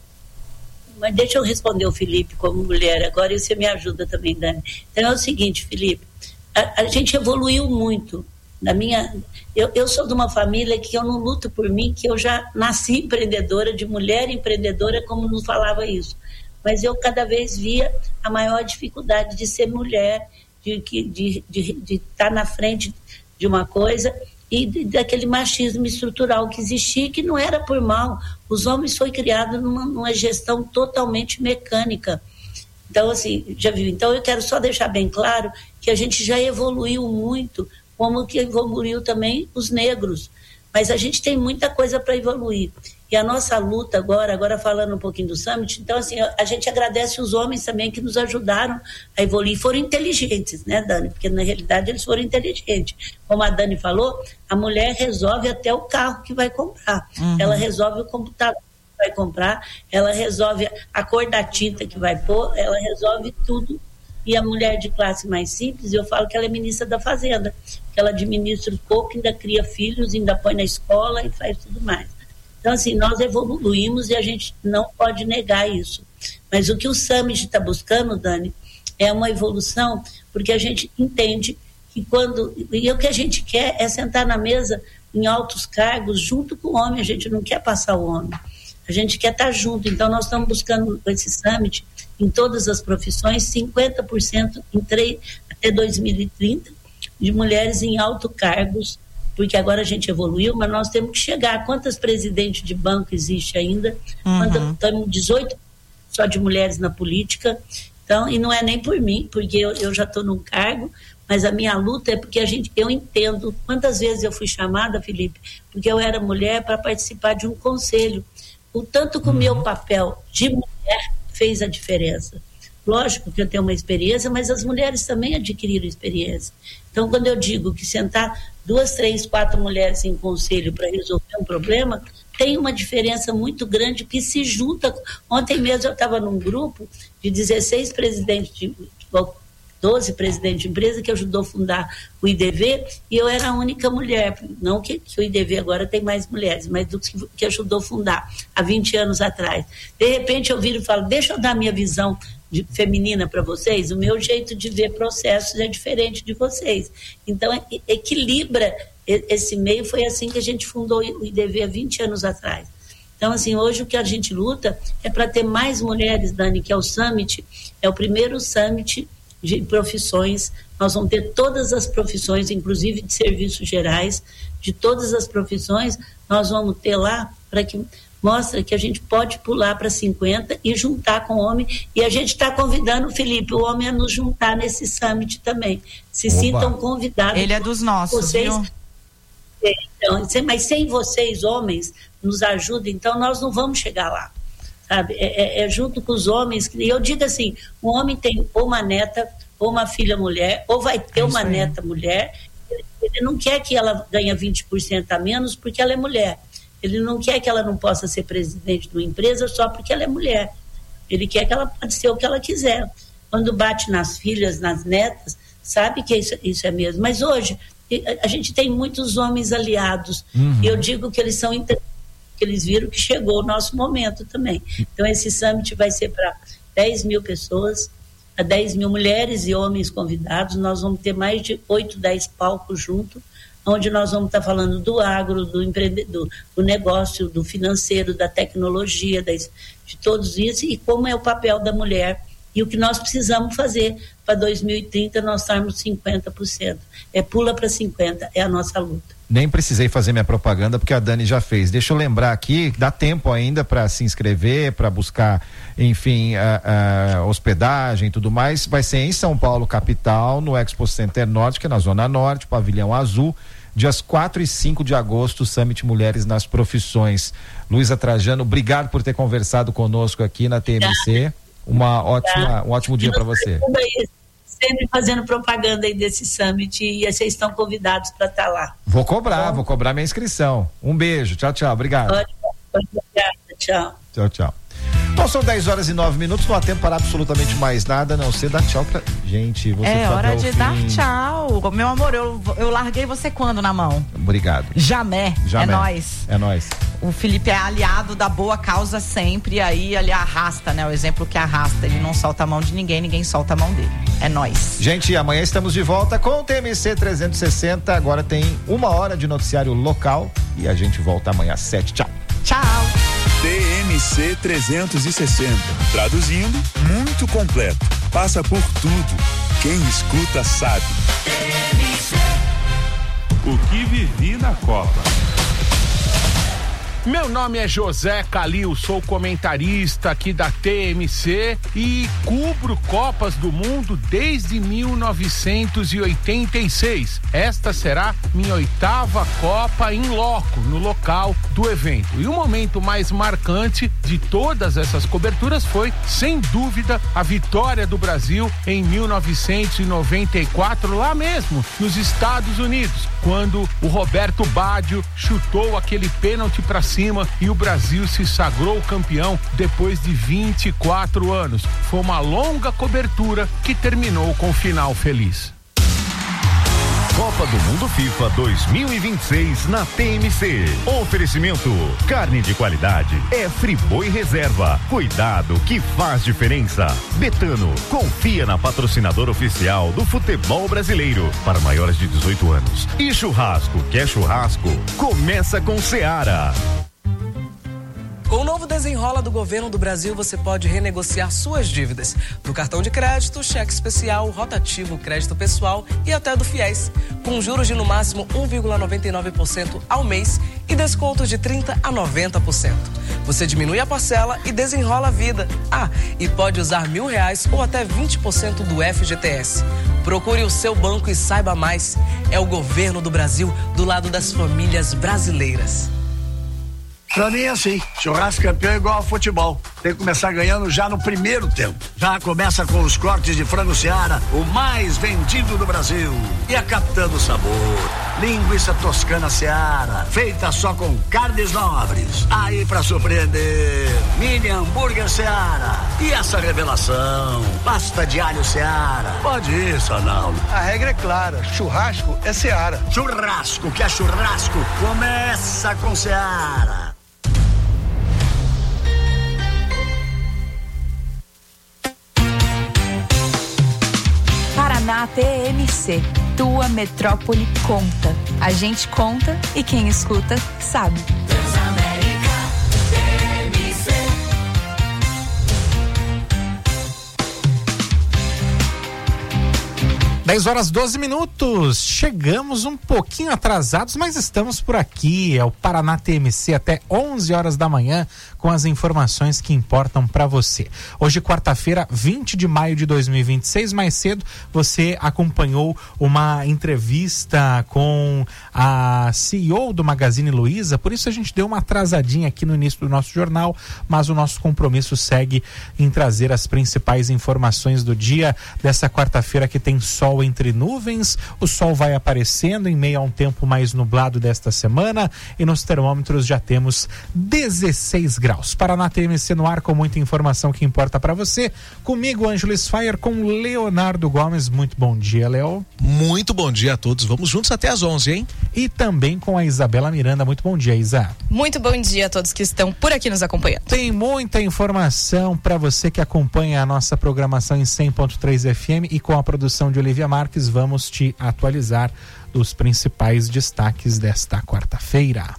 Mas deixa eu responder o Felipe como mulher agora, e você me ajuda também, Dani. Então é o seguinte, Felipe, a, a gente evoluiu muito. Na minha, eu, eu sou de uma família que eu não luto por mim, que eu já nasci empreendedora, de mulher empreendedora, como nos falava isso. Mas eu cada vez via a maior dificuldade de ser mulher, de estar de, de, de estar na frente de uma coisa e de, daquele machismo estrutural que existia, que não era por mal. Os homens foi criado numa, numa gestão totalmente mecânica. Então, assim, já viu? Então, eu quero só deixar bem claro que a gente já evoluiu muito, como que evoluiu também os negros. Mas a gente tem muita coisa para evoluir. E a nossa luta agora, agora falando um pouquinho do Summit, então assim, a gente agradece os homens também que nos ajudaram a evoluir, foram inteligentes, né, Dani? Porque na realidade eles foram inteligentes. Como a Dani falou, a mulher resolve até o carro que vai comprar, uhum. Ela resolve o computador que vai comprar, ela resolve a cor da tinta que vai pôr, ela resolve tudo. E a mulher de classe mais simples, eu falo que ela é ministra da Fazenda, que ela administra um pouco, ainda cria filhos, ainda põe na escola e faz tudo mais. Então, assim, nós evoluímos e a gente não pode negar isso. Mas o que o Summit está buscando, Dani, é uma evolução, porque a gente entende que quando... E o que a gente quer é sentar na mesa em altos cargos junto com o homem, a gente não quer passar o homem. A gente quer estar junto. Então, nós estamos buscando com esse Summit, em todas as profissões, cinquenta por cento em três, até dois mil e trinta, de mulheres em altos cargos, porque agora a gente evoluiu, mas nós temos que chegar. Quantas presidentes de banco existe ainda? Uhum. Estamos dezoito só de mulheres na política. Então, e não é nem por mim, porque eu, eu já estou num cargo, mas a minha luta é porque a gente, eu entendo quantas vezes eu fui chamada, Felipe, porque eu era mulher para participar de um conselho. O tanto que o meu papel de mulher fez a diferença. Lógico que eu tenho uma experiência, mas as mulheres também adquiriram experiência. Então, quando eu digo que sentar duas, três, quatro mulheres em conselho para resolver um problema, tem uma diferença muito grande que se junta. Ontem mesmo eu estava num grupo de dezesseis presidentes, de, doze presidentes de empresa que ajudou a fundar o I D V, e eu era a única mulher. Não que, que o I D V agora tem mais mulheres, mas do que, que ajudou a fundar há vinte anos atrás. De repente eu viro e falo, deixa eu dar minha visão de, feminina para vocês, o meu jeito de ver processos é diferente de vocês. Então, equilibra esse meio, foi assim que a gente fundou o I D V há vinte anos atrás. Então, assim, hoje o que a gente luta é para ter mais mulheres, Dani, que é o Summit, é o primeiro Summit de profissões, nós vamos ter todas as profissões, inclusive de serviços gerais, de todas as profissões, nós vamos ter lá para que mostra que a gente pode pular para cinquenta e juntar com o homem, e a gente está convidando, Felipe, o homem a nos juntar nesse Summit também. Se Oba. Sintam convidados. Ele é dos nossos, vocês, viu? Então, mas sem vocês, homens, nos ajudem, então nós não vamos chegar lá. Sabe? É, é, é junto com os homens, e eu digo assim, o homem tem ou uma neta, ou uma filha mulher, ou vai ter é uma neta mulher, ele, ele não quer que ela ganhe vinte por cento a menos porque ela é mulher, ele não quer que ela não possa ser presidente de uma empresa só porque ela é mulher, ele quer que ela pode ser o que ela quiser. Quando bate nas filhas, nas netas, sabe que isso, isso é mesmo, mas hoje a gente tem muitos homens aliados, uhum. e eu digo que eles são inteligentes, que eles viram que chegou o nosso momento também. Então esse Summit vai ser para dez mil pessoas, a dez mil mulheres e homens convidados, nós vamos ter mais de oito, dez palcos junto, onde nós vamos estar falando do agro, do empreendedor, do negócio, do financeiro, da tecnologia, das, de todos isso, e como é o papel da mulher E o que nós precisamos fazer para dois mil e trinta nós estarmos cinquenta por cento. É pula para cinquenta, é a nossa luta. Nem precisei fazer minha propaganda porque a Dani já fez. Deixa eu lembrar aqui, dá tempo ainda para se inscrever, para buscar, enfim, a, a hospedagem e tudo mais. Vai ser em São Paulo, capital, no Expo Center Norte, que é na Zona Norte, Pavilhão Azul, dias quatro e cinco de agosto, Summit Mulheres nas Profissões. Luísa Trajano, obrigado por ter conversado conosco aqui na T M C. Uma ótima, um ótimo dia para você. Sempre fazendo propaganda aí desse summit e vocês estão convidados para estar lá. Vou cobrar, vou cobrar minha inscrição. Um beijo, tchau, tchau, obrigado. Obrigada, tchau. Tchau, tchau. Bom, são dez horas e nove minutos, não há tempo para absolutamente mais nada, a não ser dar tchau pra... Gente, você É tá hora de fim. dar tchau. Meu amor, eu, eu larguei você quando na mão? Obrigado. Jamé, Jamé. é nóis. É nóis. O Felipe é aliado da boa causa sempre, e aí ele arrasta, né? O exemplo que arrasta, ele não solta a mão de ninguém, ninguém solta a mão dele. É nóis. Gente, amanhã estamos de volta com o T M C trezentos e sessenta, agora tem uma hora de noticiário local e a gente volta amanhã às sete. Tchau. Tchau. T M C trezentos e sessenta. Traduzindo, muito completo. Passa por tudo. Quem escuta sabe. O que vivi na Copa. Meu nome é José Calil, sou comentarista aqui da T M C e cubro Copas do Mundo desde mil novecentos e oitenta e seis. Esta será minha oitava Copa em loco, no local do evento. E o momento mais marcante de todas essas coberturas foi, sem dúvida, a vitória do Brasil em mil novecentos e noventa e quatro, lá mesmo, nos Estados Unidos, quando o Roberto Baggio chutou aquele pênalti para cima e o Brasil se sagrou campeão depois de vinte e quatro anos. Foi uma longa cobertura que terminou com um final feliz. Copa do Mundo FIFA dois mil e vinte e seis na T M C. Oferecimento: carne de qualidade é Friboi Reserva. Cuidado que faz diferença. Betano, confia na patrocinadora oficial do futebol brasileiro para maiores de dezoito anos. E churrasco, quer churrasco? Começa com Seara. Com o novo Desenrola do Governo do Brasil, você pode renegociar suas dívidas do cartão de crédito, cheque especial, rotativo, crédito pessoal e até do FIES, com juros de no máximo um vírgula noventa e nove por cento ao mês e descontos de trinta por cento a noventa por cento. Você diminui a parcela e desenrola a vida. Ah, e pode usar mil reais ou até vinte por cento do F G T S. Procure o seu banco e saiba mais. É o Governo do Brasil do lado das famílias brasileiras. Pra mim é assim, churrasco campeão é igual ao futebol. Tem que começar ganhando já no primeiro tempo. Já começa com os cortes de frango Seara, o mais vendido do Brasil. E a capitã do sabor, linguiça toscana Seara, feita só com carnes nobres. Aí pra surpreender, mini hambúrguer Seara. E essa revelação, pasta de alho Seara. Pode ir, Sonaldo. A regra é clara, churrasco é Seara. Churrasco, que é churrasco, começa com Seara. Paraná T M C, tua metrópole conta. A gente conta e quem escuta sabe. Transamérica T M C. dez horas doze minutos, chegamos um pouquinho atrasados, mas estamos por aqui, é o Paraná T M C até onze horas da manhã com as informações que importam para você. Hoje, quarta-feira, vinte de maio de dois mil e vinte e seis, mais cedo você acompanhou uma entrevista com a C E O do Magazine Luiza, por isso a gente deu uma atrasadinha aqui no início do nosso jornal, mas o nosso compromisso segue em trazer as principais informações do dia dessa quarta-feira que tem sol entre nuvens, o sol vai aparecendo em meio a um tempo mais nublado desta semana e nos termômetros já temos dezesseis graus. Paraná T M C no ar com muita informação que importa para você. Comigo, Ângelo Sfaier, com Leonardo Gomes. Muito bom dia, Léo. Muito bom dia a todos. Vamos juntos até às onze, hein? E também com a Isabela Miranda. Muito bom dia, Isa. Muito bom dia a todos que estão por aqui nos acompanhando. Tem muita informação para você que acompanha a nossa programação em cem ponto três F M e com a produção de Olivia Marques, vamos te atualizar dos principais destaques desta quarta-feira.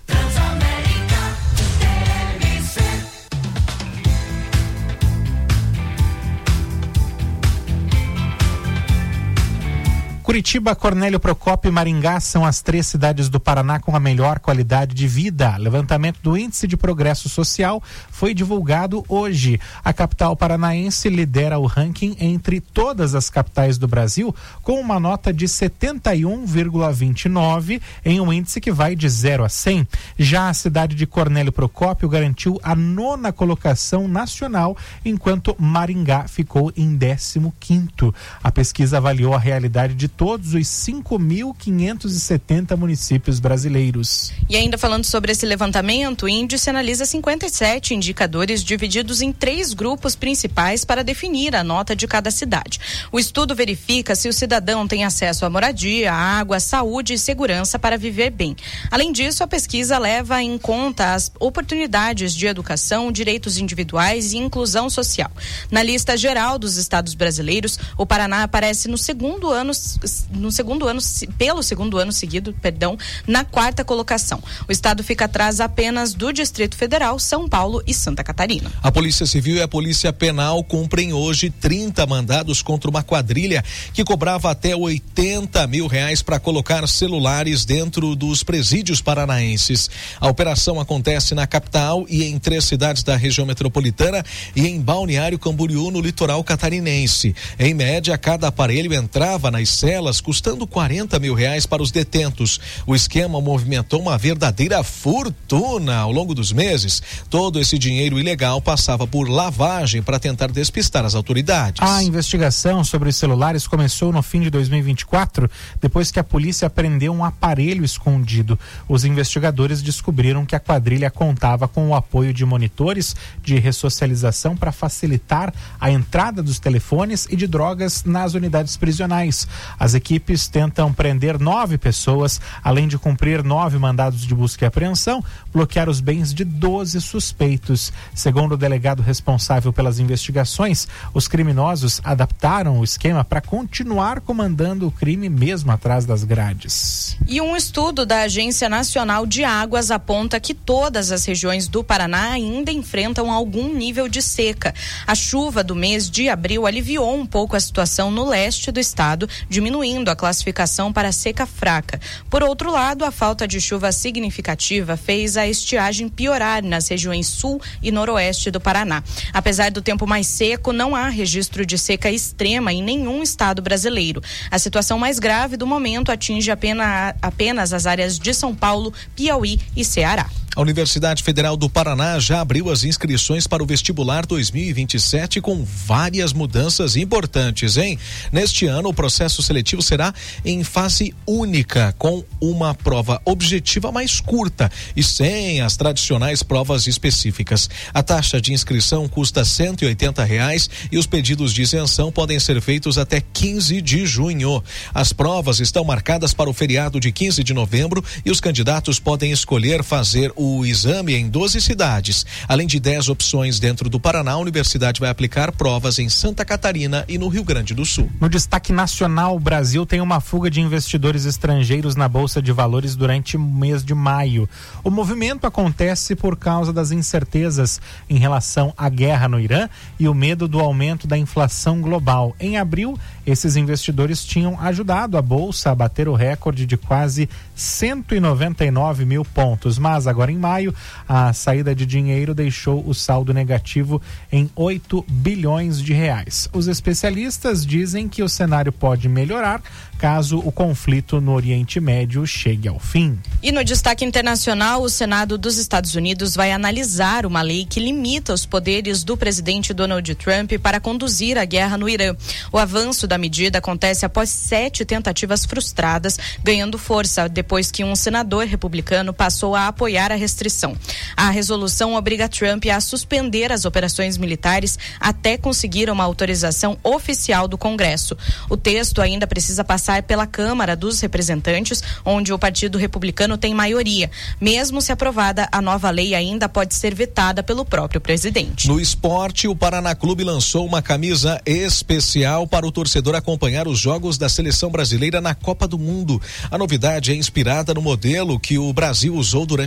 Curitiba, Cornélio Procópio e Maringá são as três cidades do Paraná com a melhor qualidade de vida. Levantamento do Índice de Progresso Social foi divulgado hoje. A capital paranaense lidera o ranking entre todas as capitais do Brasil com uma nota de setenta e um vírgula vinte e nove em um índice que vai de zero a cem. Já a cidade de Cornélio Procópio garantiu a nona colocação nacional, enquanto Maringá ficou em décimo quinto. A pesquisa avaliou a realidade de todos os cinco mil quinhentos e setenta municípios brasileiros. E ainda falando sobre esse levantamento, o índice analisa cinquenta e sete indicadores divididos em três grupos principais para definir a nota de cada cidade. O estudo verifica se o cidadão tem acesso à moradia, água, saúde e segurança para viver bem. Além disso, a pesquisa leva em conta as oportunidades de educação, direitos individuais e inclusão social. Na lista geral dos estados brasileiros, o Paraná aparece no segundo ano no segundo ano, pelo segundo ano seguido, perdão, na quarta colocação. O estado fica atrás apenas do Distrito Federal, São Paulo e Santa Catarina. A Polícia Civil e a Polícia Penal cumprem hoje trinta mandados contra uma quadrilha que cobrava até oitenta mil reais para colocar celulares dentro dos presídios paranaenses. A operação acontece na capital e em três cidades da região metropolitana e em Balneário Camboriú, no litoral catarinense. Em média, cada aparelho entrava nas celas, custando quarenta mil reais para os detentos. O esquema movimentou uma verdadeira fortuna ao longo dos meses. Todo esse dinheiro ilegal passava por lavagem para tentar despistar as autoridades. A investigação sobre os celulares começou no fim de dois mil e vinte e quatro, depois que a polícia apreendeu um aparelho escondido. Os investigadores descobriram que a quadrilha contava com o apoio de monitores de ressocialização para facilitar a entrada dos telefones e de drogas nas unidades prisionais. As equipes tentam prender nove pessoas, além de cumprir nove mandados de busca e apreensão, bloquear os bens de doze suspeitos. Segundo o delegado responsável pelas investigações, os criminosos adaptaram o esquema para continuar comandando o crime mesmo atrás das grades. E um estudo da Agência Nacional de Águas aponta que todas as regiões do Paraná ainda enfrentam algum nível de seca. A chuva do mês de abril aliviou um pouco a situação no leste do estado, diminuindo a classificação para seca fraca. Por outro lado, a falta de chuva significativa fez a estiagem piorar nas regiões sul e noroeste do Paraná. Apesar do tempo mais seco, não há registro de seca extrema em nenhum estado brasileiro. A situação mais grave do momento atinge apenas, apenas as áreas de São Paulo, Piauí e Ceará. A Universidade Federal do Paraná já abriu as inscrições para o vestibular dois mil e vinte e sete com várias mudanças importantes, hein? Neste ano, o processo seletivo será em fase única, com uma prova objetiva mais curta e sem as tradicionais provas específicas. A taxa de inscrição custa cento e oitenta reais e os pedidos de isenção podem ser feitos até quinze de junho. As provas estão marcadas para o feriado de quinze de novembro e os candidatos podem escolher fazer o o exame em doze cidades. Além de dez opções dentro do Paraná, a universidade vai aplicar provas em Santa Catarina e no Rio Grande do Sul. No destaque nacional, o Brasil tem uma fuga de investidores estrangeiros na Bolsa de Valores durante o mês de maio. O movimento acontece por causa das incertezas em relação à guerra no Irã e o medo do aumento da inflação global. Em abril, esses investidores tinham ajudado a Bolsa a bater o recorde de quase cento e noventa e nove mil pontos, mas agora em maio, a saída de dinheiro deixou o saldo negativo em oito bilhões de reais. Os especialistas dizem que o cenário pode melhorar caso o conflito no Oriente Médio chegue ao fim. E no destaque internacional, o Senado dos Estados Unidos vai analisar uma lei que limita os poderes do presidente Donald Trump para conduzir a guerra no Irã. O avanço da medida acontece após sete tentativas frustradas, ganhando força depois que um senador republicano passou a apoiar a restrição. A resolução obriga Trump a suspender as operações militares até conseguir uma autorização oficial do Congresso. O texto ainda precisa passar pela Câmara dos Representantes, onde o Partido Republicano tem maioria. Mesmo se aprovada, a nova lei ainda pode ser vetada pelo próprio presidente. No esporte, o Paraná Clube lançou uma camisa especial para o torcedor acompanhar os jogos da seleção brasileira na Copa do Mundo. A novidade é inspirada no modelo que o Brasil usou durante a conquista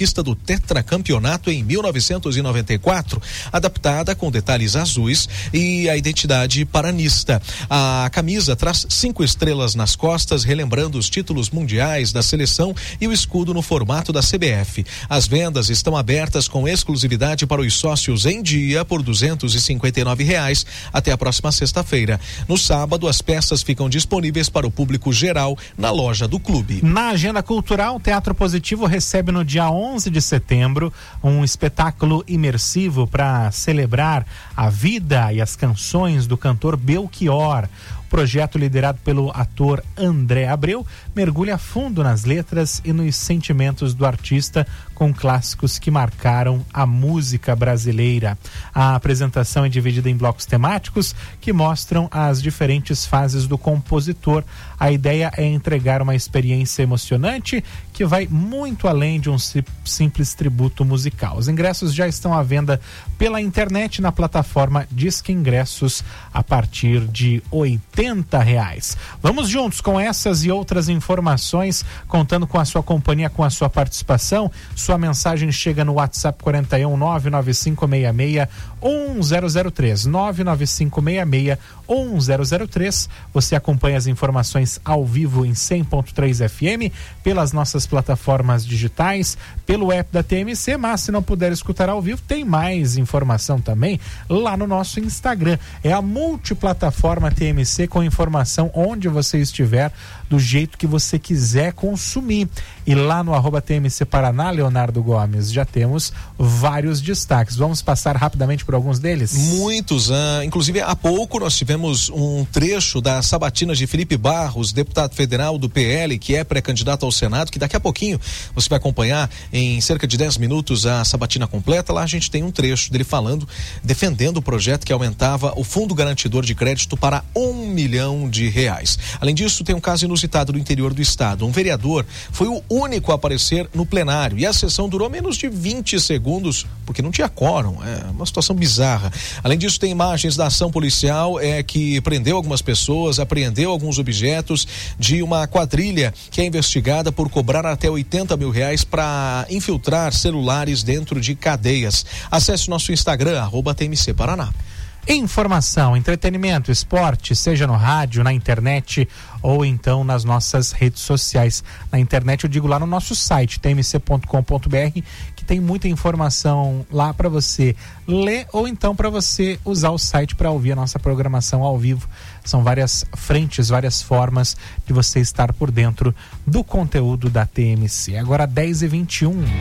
conquista do tetracampeonato em mil novecentos e noventa e quatro, adaptada com detalhes azuis e a identidade paranista. A camisa traz cinco estrelas nas costas, relembrando os títulos mundiais da seleção e o escudo no formato da C B F. As vendas estão abertas com exclusividade para os sócios em dia por duzentos e cinquenta e nove reais até a próxima sexta-feira. No sábado, as peças ficam disponíveis para o público geral na loja do clube. Na agenda cultural, o Teatro Positivo recebe no dia onze de setembro um espetáculo imersivo para celebrar a vida e as canções do cantor Belchior. O projeto, liderado pelo ator André Abreu, mergulha fundo nas letras e nos sentimentos do artista, com clássicos que marcaram a música brasileira. A apresentação é dividida em blocos temáticos que mostram as diferentes fases do compositor. A ideia é entregar uma experiência emocionante que vai muito além de um simples tributo musical. Os ingressos já estão à venda pela internet na plataforma Disque Ingressos a partir de oitenta reais. Vamos juntos com essas e outras informações, contando com a sua companhia, com a sua participação. Sua mensagem chega no WhatsApp quarenta e um, nove nove cinco seis seis, um zero zero três, nove nove cinco seis seis, um zero zero três. Você acompanha as informações ao vivo em cem ponto três F M, pelas nossas plataformas digitais, pelo app da T M C, mas se não puder escutar ao vivo, tem mais informação também lá no nosso Instagram. É a multiplataforma T M C, com informação onde você estiver, do jeito que você quiser consumir. E lá no arroba T M C Paraná, Leonardo Gomes, já temos vários destaques. Vamos passar rapidamente por alguns deles? Muitos, uh, inclusive há pouco nós tivemos um trecho da sabatina de Felipe Barros, deputado federal do P L, que é pré-candidato ao Senado, que daqui a pouquinho você vai acompanhar em cerca de dez minutos a sabatina completa. Lá a gente tem um trecho dele falando, defendendo o projeto que aumentava o fundo garantidor de crédito para um milhão de reais. Além disso, tem um caso inusitado do interior do estado. Um vereador foi o único a aparecer no plenário e a sessão durou menos de vinte segundos, porque não tinha quórum. É uma situação bizarra. Além disso, tem imagens da ação policial é, que prendeu algumas pessoas, apreendeu alguns objetos de uma quadrilha que é investigada por cobrar até oitenta mil reais para infiltrar celulares dentro de cadeias. Acesse nosso Instagram, arroba T M C Paraná. Informação, entretenimento, esporte, seja no rádio, na internet ou então nas nossas redes sociais. Na internet eu digo lá no nosso site, t m c ponto com ponto b r, que tem muita informação lá para você ler ou então para você usar o site para ouvir a nossa programação ao vivo. São várias frentes, várias formas de você estar por dentro do conteúdo da T M C. Agora dez e vinte e um.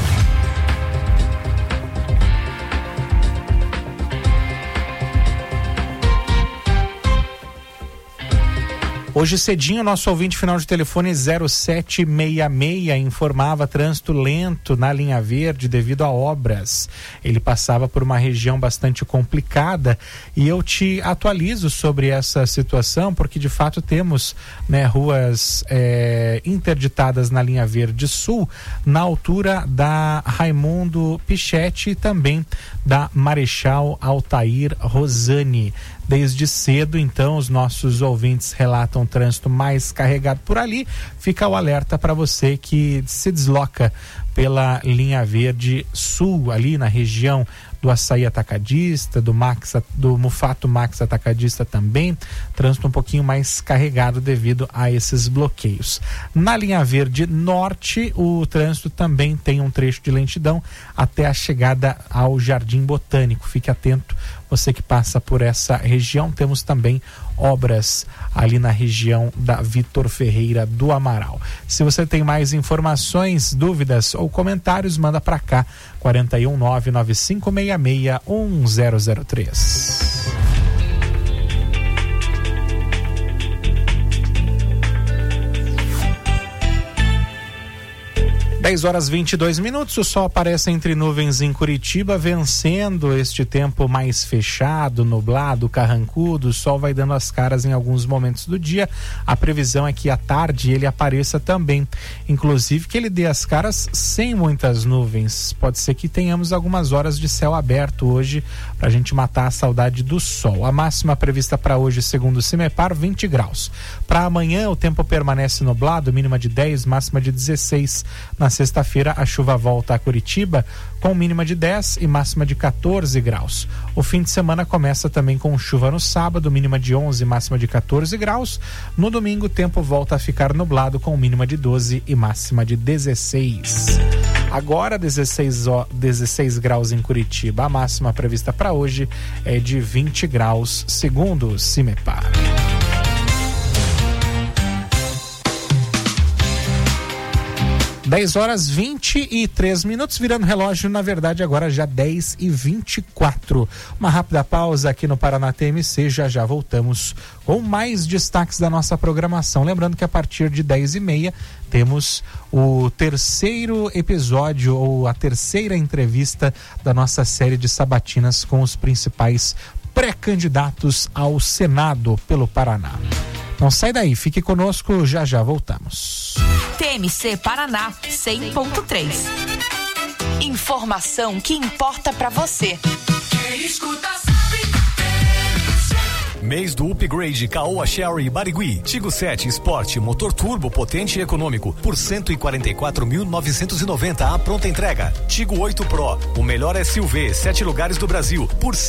Hoje cedinho, nosso ouvinte final de telefone zero sete seis seis informava trânsito lento na linha verde devido a obras. Ele passava por uma região bastante complicada e eu te atualizo sobre essa situação, porque de fato temos, né, ruas é, interditadas na linha verde sul, na altura da Raimundo Pichetti e também da Marechal Altair Rosani. Desde cedo, então, os nossos ouvintes relatam um trânsito mais carregado por ali. Fica o alerta para você que se desloca pela linha verde sul, ali na região do Açaí Atacadista, do Max, do Mufato Max Atacadista também, trânsito um pouquinho mais carregado devido a esses bloqueios. Na linha verde norte, o trânsito também tem um trecho de lentidão até a chegada ao Jardim Botânico. Fique atento, você que passa por essa região. Temos também obras ali na região da Vitor Ferreira do Amaral. Se você tem mais informações, dúvidas ou comentários, manda para cá, quarenta e um, nove nove cinco seis seis, um zero zero três. dez horas e vinte e dois minutos, o sol aparece entre nuvens em Curitiba, vencendo este tempo mais fechado, nublado, carrancudo. O sol vai dando as caras em alguns momentos do dia. A previsão é que à tarde ele apareça também, inclusive que ele dê as caras sem muitas nuvens. Pode ser que tenhamos algumas horas de céu aberto hoje, para a gente matar a saudade do sol. A máxima prevista para hoje, segundo o CIMEPAR, vinte graus. Para amanhã o tempo permanece nublado, mínima de dez, máxima de dezesseis na sexta-feira, a chuva volta a Curitiba com mínima de dez e máxima de quatorze graus. O fim de semana começa também com chuva no sábado, mínima de onze e máxima de quatorze graus. No domingo, o tempo volta a ficar nublado com mínima de doze e máxima de dezesseis. Agora dezesseis, dezesseis graus em Curitiba. A máxima prevista para hoje é de vinte graus, segundo o CIMEPAR. dez horas vinte e três minutos, virando relógio, na verdade agora já dez e vinte e quatro. Uma rápida pausa aqui no Paraná T M C, já já voltamos com mais destaques da nossa programação. Lembrando que a partir de dez e meia temos o terceiro episódio ou a terceira entrevista da nossa série de sabatinas com os principais pré-candidatos ao Senado pelo Paraná. Não sai daí, fique conosco, já já voltamos. T M C Paraná cem ponto três. Informação que importa pra você. Quem escuta sabe. Mês do Upgrade Caoa Sherry Barigui. Tigo sete Sport, motor turbo potente e econômico por cento e quarenta e quatro mil novecentos e noventa a pronta entrega. Tigo oito Pro, o melhor S U V, sete lugares do Brasil por